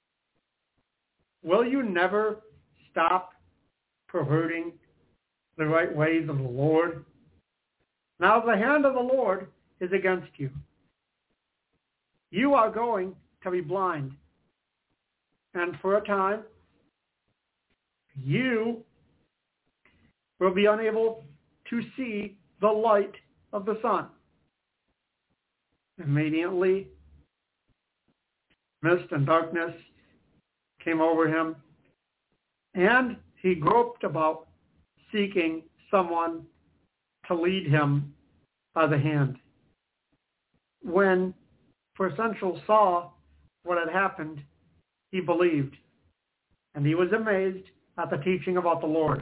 Will you never stop perverting the right ways of the Lord? Now the hand of the Lord is against you. You are going to be blind, and for a time you will be unable to see the light of the sun." Immediately, mist and darkness came over him, and he groped about, seeking someone to lead him by the hand. When Prasenos saw what had happened, he believed, and he was amazed at the teaching about the Lord.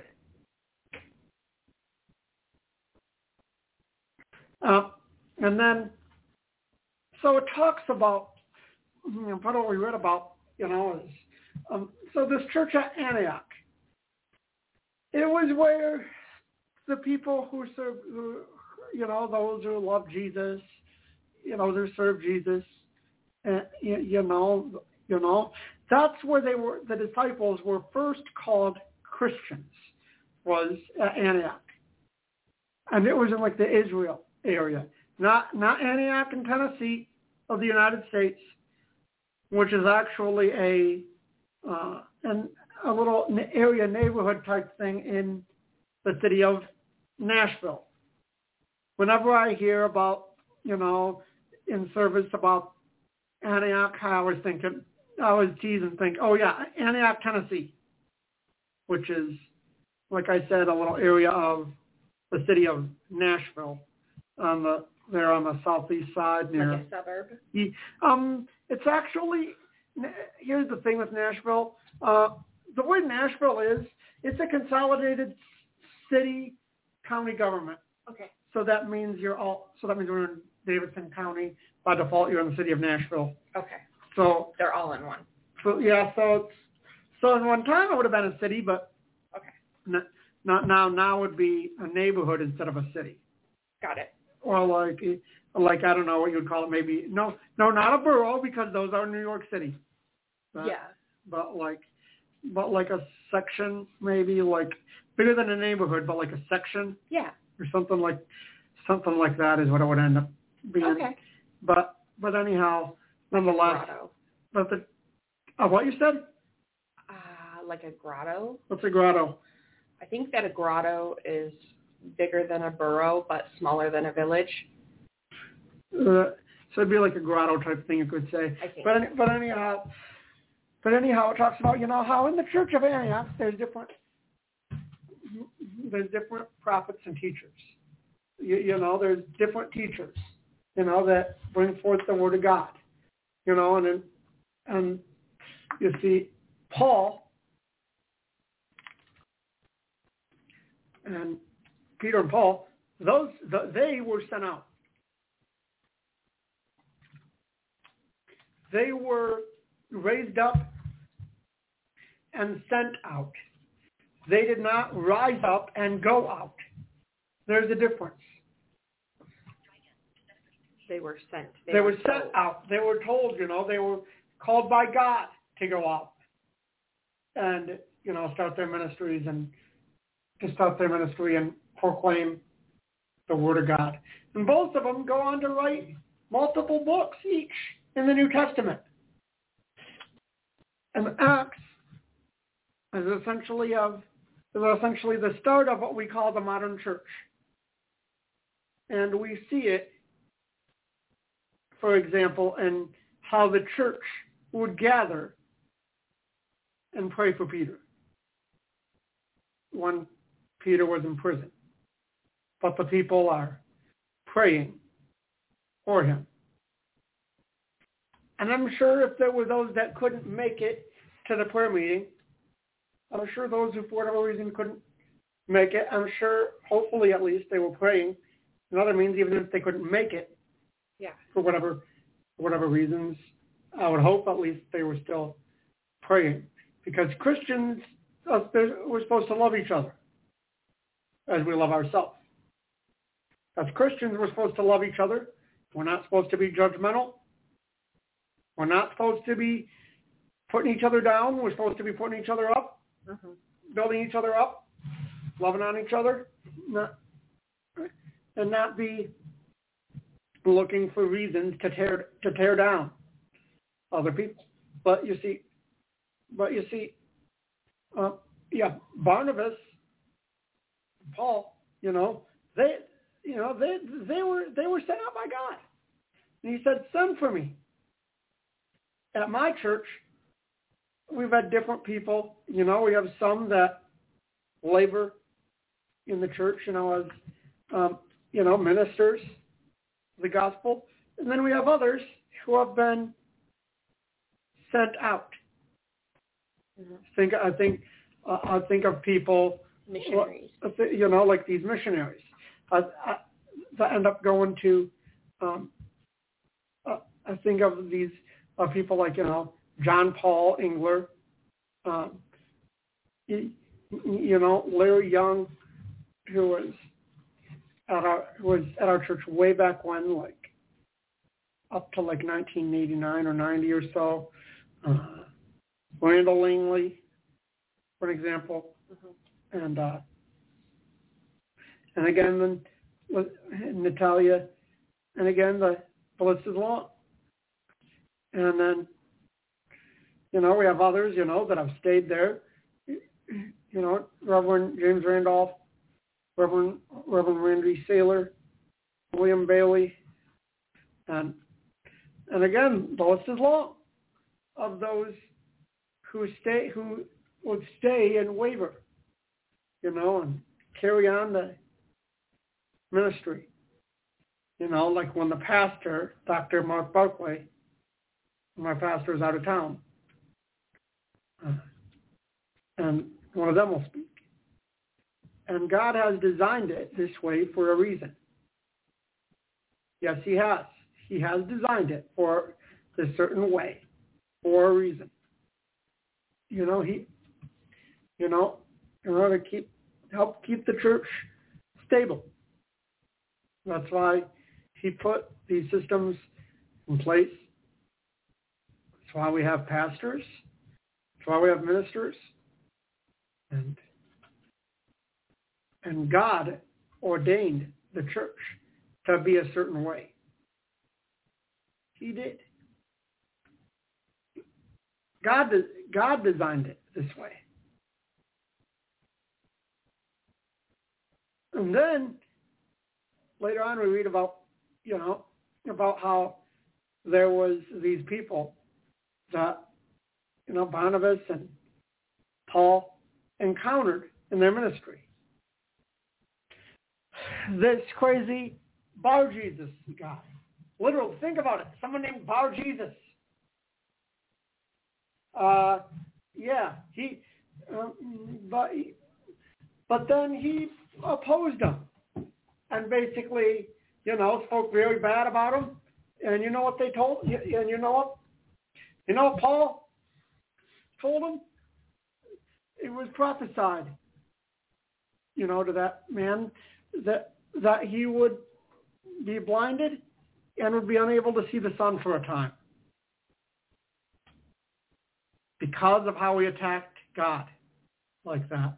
And then, so it talks about, what we read about, is, so this church at Antioch, it was where the people who serve, those who love Jesus, who serve Jesus, that's where the disciples were first called Christians, was at Antioch. And it was in like the Israel area, not Antioch in Tennessee of the United States, which is actually a little area neighborhood type thing in the city of Nashville. Whenever I hear about, in service about Antioch, I was tease and think, oh yeah, Antioch, Tennessee, which is, like I said, a little area of the city of Nashville, there on the southeast side near. Like a suburb? It's actually, here's the thing with Nashville. The way Nashville is, it's a consolidated city-county government. Okay. So that means we're in Davidson County. By default, you're in the city of Nashville. Okay. So they're all in one. So yeah, so in one time it would have been a city, but okay. Not now. Now would be a neighborhood instead of a city. Got it. Or like I don't know what you would call it. Maybe no, not a borough, because those are New York City. But, yeah. But like a section, maybe like bigger than a neighborhood, but like a section. Yeah. Or something like that is what it would end up being. Okay. But anyhow, nonetheless. Grotto. But what you said? Like a grotto. What's a grotto? I think that a grotto is bigger than a borough, but smaller than a village. So it'd be like a grotto type thing, you could say. I think. But anyhow, it talks about how in the Church of Antioch there's different prophets and teachers. There's different teachers, that bring forth the Word of God. and you see Paul and Peter and Paul, they were sent out. They were raised up and sent out. They did not rise up and go out. There's a difference. They were sent. They were sent out. They were told, they were called by God to go out and, start their ministries and proclaim the Word of God. And both of them go on to write multiple books each in the New Testament. And Acts is essentially the start of what we call the modern church. And we see it, for example, in how the church would gather and pray for Peter when Peter was in prison. But the people are praying for him. And I'm sure if there were those that couldn't make it to the prayer meeting, I'm sure those who for whatever reason couldn't make it, I'm sure, hopefully at least, they were praying. In other means, even if they couldn't make it, for whatever reasons, I would hope at least they were still praying. Because Christians, we're supposed to love each other as we love ourselves. As Christians, we're supposed to love each other. We're not supposed to be judgmental. We're not supposed to be putting each other down. We're supposed to be putting each other up, building each other up, loving on each other, and not be looking for reasons to tear down other people. But you see, Barnabas, Paul, they were sent out by God, and he said, "Send for me." At my church, we've had different people. We have some that labor in the church, as ministers of the gospel, and then we have others who have been sent out. I think of people, missionaries. Like these missionaries that end up going to. I think of these people like John Paul Engler, Larry Young, who was at our church way back when, like up to like 1989 or 90 or so. Randall Langley, for example, and again then Natalia, and again the list is long. And then we have others that have stayed there. Reverend James Randolph, Reverend Randy Saylor, William Bailey, and again the list is long of those who would stay and waver, and carry on the ministry. Like when the pastor, Dr. Mark Barclay, my pastor is out of town, and one of them will speak. And God has designed it this way for a reason. Yes, He has. He has designed it for this certain way, for a reason. In order to help keep the church stable. That's why He put these systems in place. That's why we have pastors. That's why we have ministers. And God ordained the church to be a certain way. He did. God designed it this way. And then later on we read about how there was these people that Barnabas and Paul encountered in their ministry. This crazy Bar Jesus guy. Literally, think about it. Someone named Bar Jesus. But then he opposed him and basically, spoke really bad about him. And you know what they told? And you know what Paul told him? It was prophesied, to that man that he would be blinded and would be unable to see the sun for a time because of how he attacked God like that.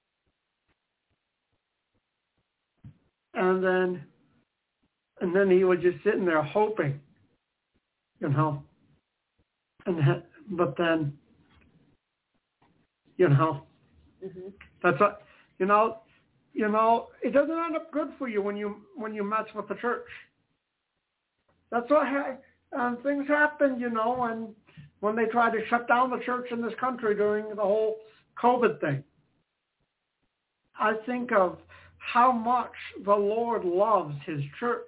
And then he was just sitting there hoping, but then, that's what, it doesn't end up good for you when you mess with the church. That's what things happen, when they tried to shut down the church in this country during the whole COVID thing. I think of how much the Lord loves his church.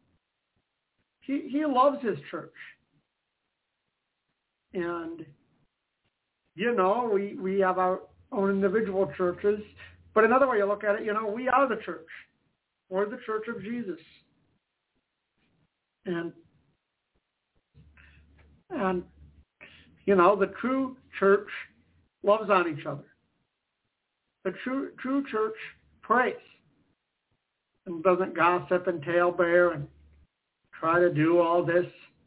He loves his church. And, we have our own individual churches. But another way you look at it, we are the church. We're the church of Jesus. And the true church loves on each other. The true church prays and doesn't gossip and talebear and try to do all this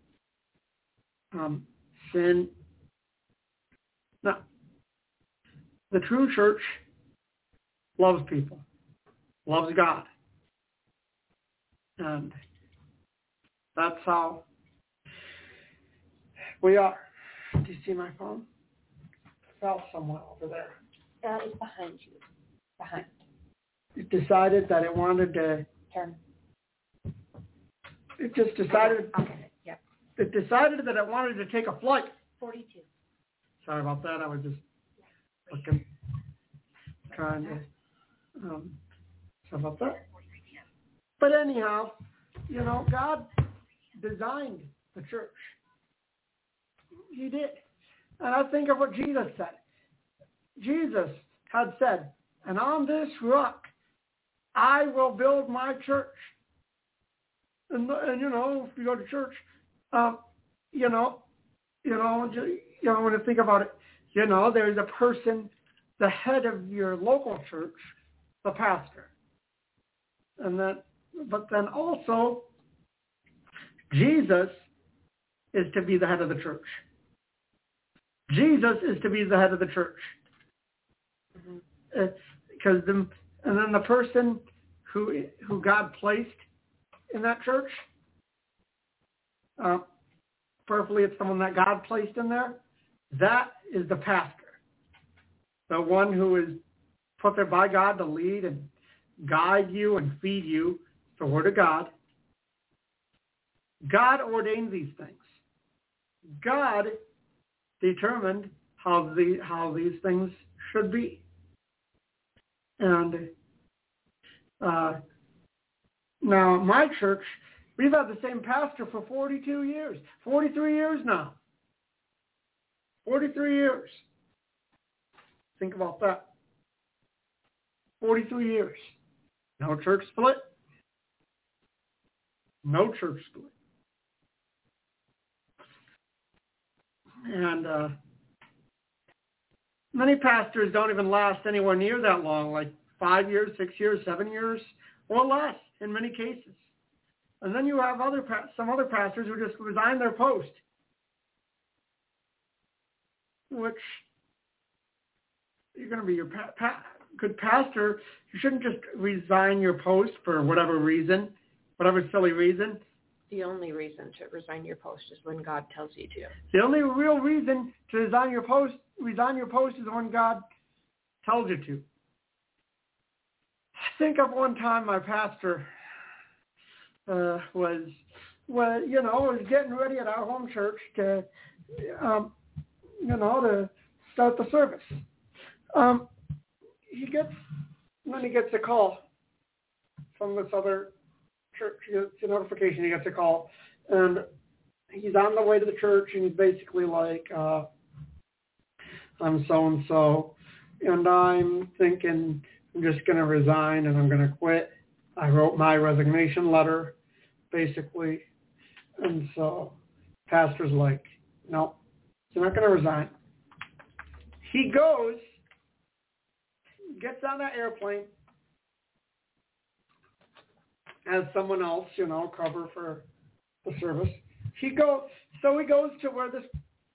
sin. No. The true church loves people, loves God. And that's how we are. Do you see my phone? It fell somewhere over there. It's behind you. Behind. It decided that it wanted to turn. It just decided. Okay. Yep. It decided that it wanted to take a flight. 42. Sorry about that. I was just looking, trying to. Sorry about that. But anyhow, God designed the church. He did. And I think of what Jesus said. Jesus had said, and on this rock, I will build my church. And if you go to church, when you think about it, there's a person, the head of your local church, the pastor. But then also, Jesus is to be the head of the church. Jesus is to be the head of the church. And then the person who God placed in that church, preferably it's someone that God placed in there, that is the pastor. The one who is put there by God to lead and guide you and feed you the Word of God. God ordained these things. God determined how these things should be. And now my church, we've had the same pastor for 42 years, 43 years now. 43 years. Think about that. 43 years. No church split. No church split. And many pastors don't even last anywhere near that long, like 5 years, 6 years, 7 years, or less in many cases. And then you have some other pastors who just resign their post, which you're going to be your good pastor. You shouldn't just resign your post for whatever reason, whatever silly reason. The only reason to resign your post is when God tells you to. The only real reason to resign your post is when God tells you to. I think of one time my pastor was getting ready at our home church to start the service. He gets a call from this other church. He gets a notification. He gets a call, and he's on the way to the church, and he's basically like, I'm so-and-so, and I'm thinking I'm just going to resign and I'm going to quit. I wrote my resignation letter, basically. And so pastor's like, no, you're not going to resign. He goes, gets on that airplane, as someone else, cover for the service. He goes to where this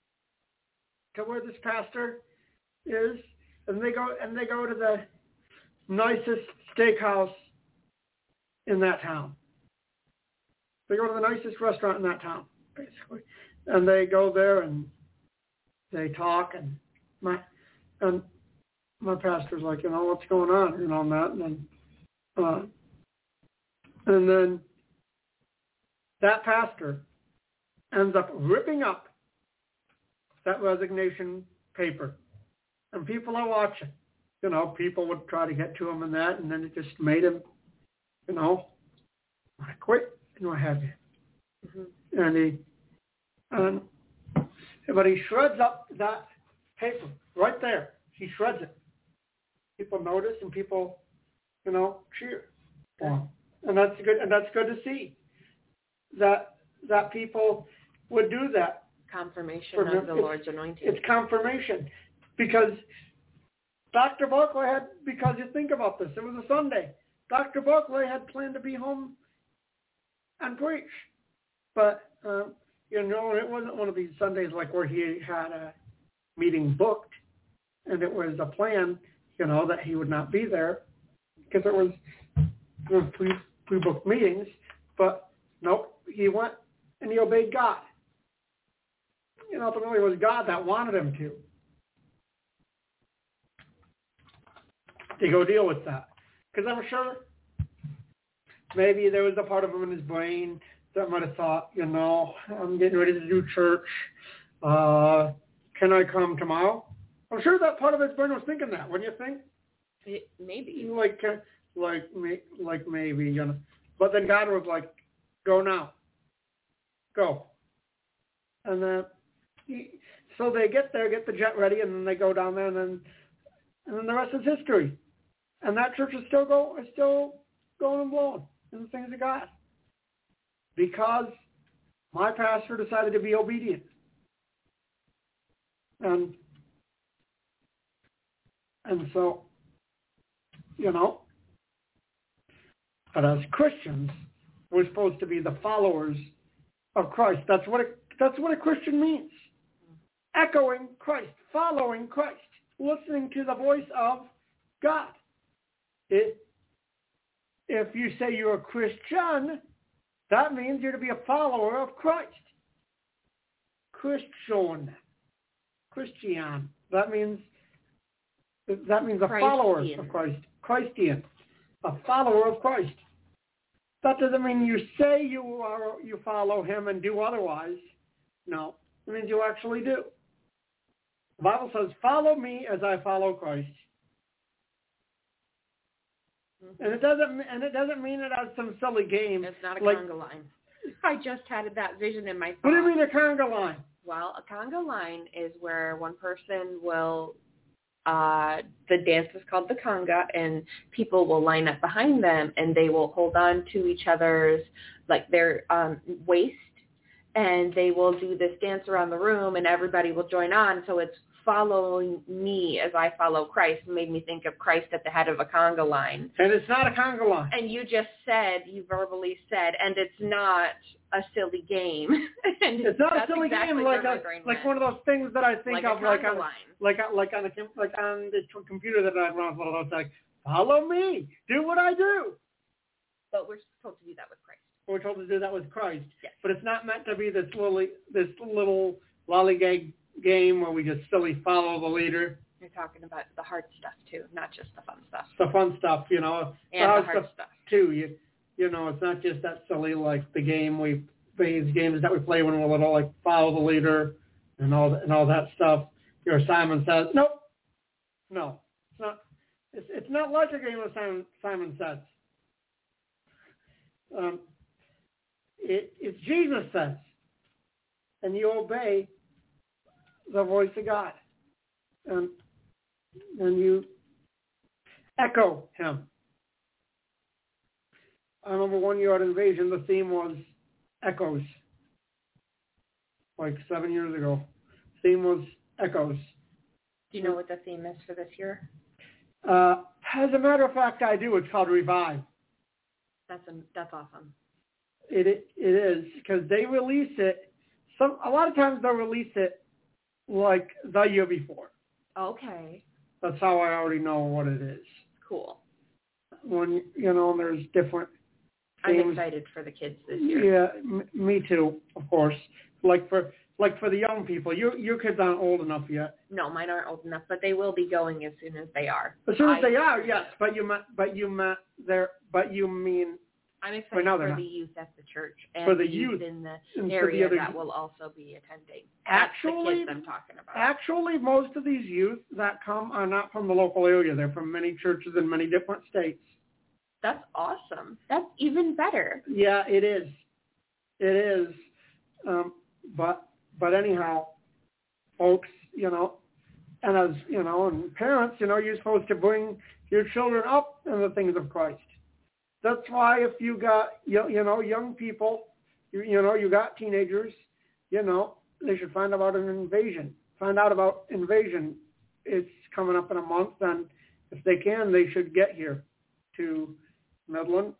pastor is, and they go to the nicest steakhouse in that town. They go to the nicest restaurant in that town, basically, and they go there and they talk, and my pastor's like, what's going on, Matt, and then that pastor ends up ripping up that resignation paper, and people are watching. People would try to get to him and that, and then it just made him, want to quit and what have you. Mm-hmm. But he shreds up that paper right there. He shreds it. People notice, and people, cheer for him. And that's good. And that's good to see that people would do that. Confirmation of the Lord's anointing. It's confirmation, because Dr. Barclay because you think about this, it was a Sunday. Dr. Barclay had planned to be home and preach, but it wasn't one of these Sundays like where he had a meeting booked, and it was a plan, that he would not be there because it was pre-booked meetings. But nope, he went and he obeyed God. Ultimately, it was God that wanted him to go deal with that. Because I'm sure maybe there was a part of him in his brain that might have thought, I'm getting ready to do church. Can I come tomorrow? I'm sure that part of his brain was thinking that. Wouldn't you think? Maybe. Like maybe, But then God was like, go now. Go. And then, so they get there, get the jet ready, and then they go down there, and then the rest is history. And that church is still going and blowing in the things of God, because my pastor decided to be obedient. And so, but as Christians, we're supposed to be the followers of Christ. That's what a Christian means. Echoing Christ, following Christ, listening to the voice of God. If you say you're a Christian, that means you're to be a follower of Christ. Christian. That means a follower of Christ. Christian. A follower of Christ. That doesn't mean you say you follow him and do otherwise. No. It means you actually do. The Bible says, follow me as I follow Christ. Mm-hmm. And it doesn't mean it as some silly game. It's not a conga line. I just had that vision in my thoughts. What do you mean a conga line? Well, a conga line is where one person will, the dance is called the conga, and people will line up behind them, and they will hold on to each other's, their waist, and they will do this dance around the room, and everybody will join on. So it's following me as I follow Christ. It made me think of Christ at the head of a conga line. And it's not a conga line. And you verbally said, and it's not a silly game. And it's not a silly game, like one of those things that I think of, like on the computer that I run. It's like, follow me, do what I do. But we're supposed to do that with Christ. We're told to do that with Christ. Yes. But it's not meant to be this little lollygag game where we just silly follow the leader. You're talking about the hard stuff too, not just the fun stuff. The fun stuff, And the hard stuff too. It's not just that silly the games that we play when we're little, like follow the leader and all that stuff. Your Simon Says. Nope. No, it's not. It's not like a game of Simon Says. It's Jesus Says, and you obey the voice of God. and you echo him. I remember one year at Invasion, the theme was echoes. Like 7 years ago. Theme was echoes. Do you know what the theme is for this year? As a matter of fact, I do. It's called Revive. That's awesome. It is, because they release it. A lot of times they'll release it like the year before. Okay. That's how I already know what it is. Cool. When, there's different themes. I'm excited for the kids this year. Yeah, me too, of course. Like for the young people, your kids aren't old enough yet. No, mine aren't old enough, but they will be going as soon as they are. As soon as they are, yes. But you mean. I'm excited for the youth at the church and for the youth in the area that will also be attending. That's the kids I'm talking about. Actually, most of these youth that come are not from the local area. They're from many churches in many different states. That's awesome. That's even better. Yeah, it is. It is. But anyhow, folks, and as, and parents, you're supposed to bring your children up in the things of Christ. That's why if you got, young people, you got teenagers, they should find out about Invasion. It's coming up in a month, and if they can, they should get here to Midland.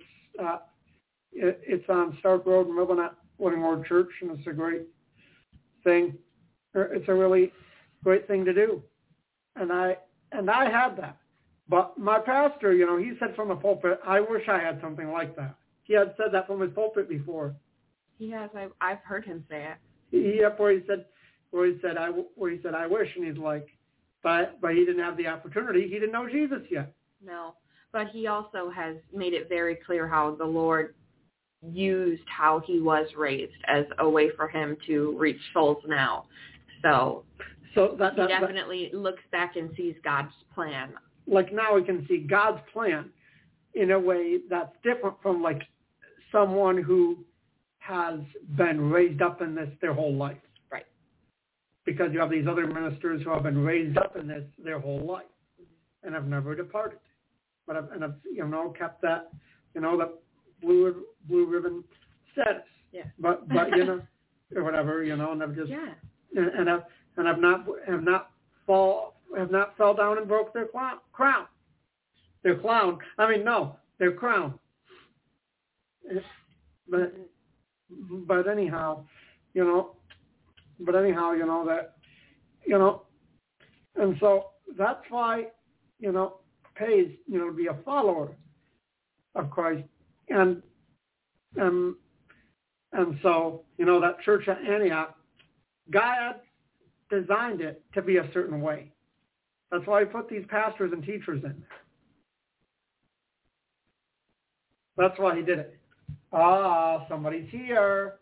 It's on Stark Road in Midland at Living Word Church, and it's a great thing. It's a really great thing to do, and I had that. But my pastor, he said from the pulpit, I wish I had something like that. He had said that from his pulpit before. He has. I've heard him say it. Where he said, I wish, and he's like, but he didn't have the opportunity. He didn't know Jesus yet. No, but he also has made it very clear how the Lord used how he was raised as a way for him to reach souls now. So he definitely looks back and sees God's plan. Like now we can see God's plan in a way that's different from like someone who has been raised up in this their whole life. Right. Because you have these other ministers who have been raised up in this their whole life and have never departed. But I've kept that, the blue ribbon status. Yeah. But or whatever, and I've just and I've not fell down and broke their crown. Their clown. Their crown. But anyhow, that, and so that's why, pays, to be a follower of Christ. And so, that church at Antioch, God designed it to be a certain way. That's why he put these pastors and teachers in there. That's why he did it. Somebody's here.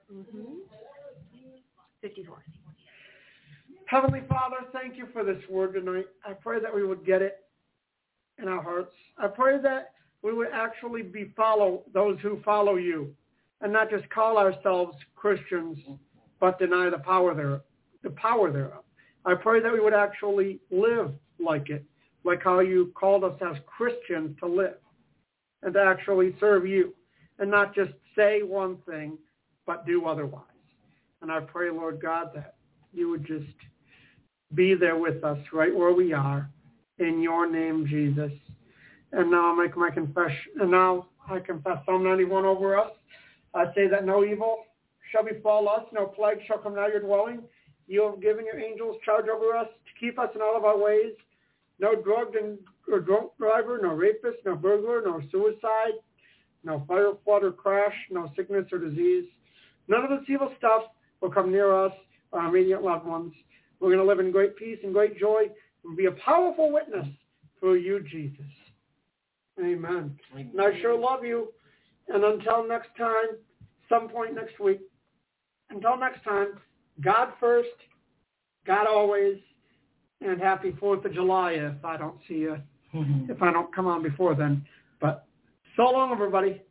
54. Heavenly Father, thank you for this word tonight. I pray that we would get it in our hearts. I pray that we would actually those who follow you, and not just call ourselves Christians, but deny the power thereof. I pray that we would actually live like it, like how you called us as Christians to live, and to actually serve you, and not just say one thing, but do otherwise. And I pray, Lord God, that you would just be there with us right where we are, in your name, Jesus. And now I make my confession, and now I confess Psalm 91 over us. I say that no evil shall befall us, no plague shall come nigh your dwelling. You have given your angels charge over us to keep us in all of our ways. No drugged or drunk driver, no rapist, no burglar, no suicide, no fire, flood, or crash, no sickness or disease. None of this evil stuff will come near us or our immediate loved ones. We're going to live in great peace and great joy and be a powerful witness for you, Jesus. Amen. And I sure love you. And until next time, some point next week, until next time, God first, God always, and happy 4th of July if I don't see you, if I don't come on before then. But so long, everybody.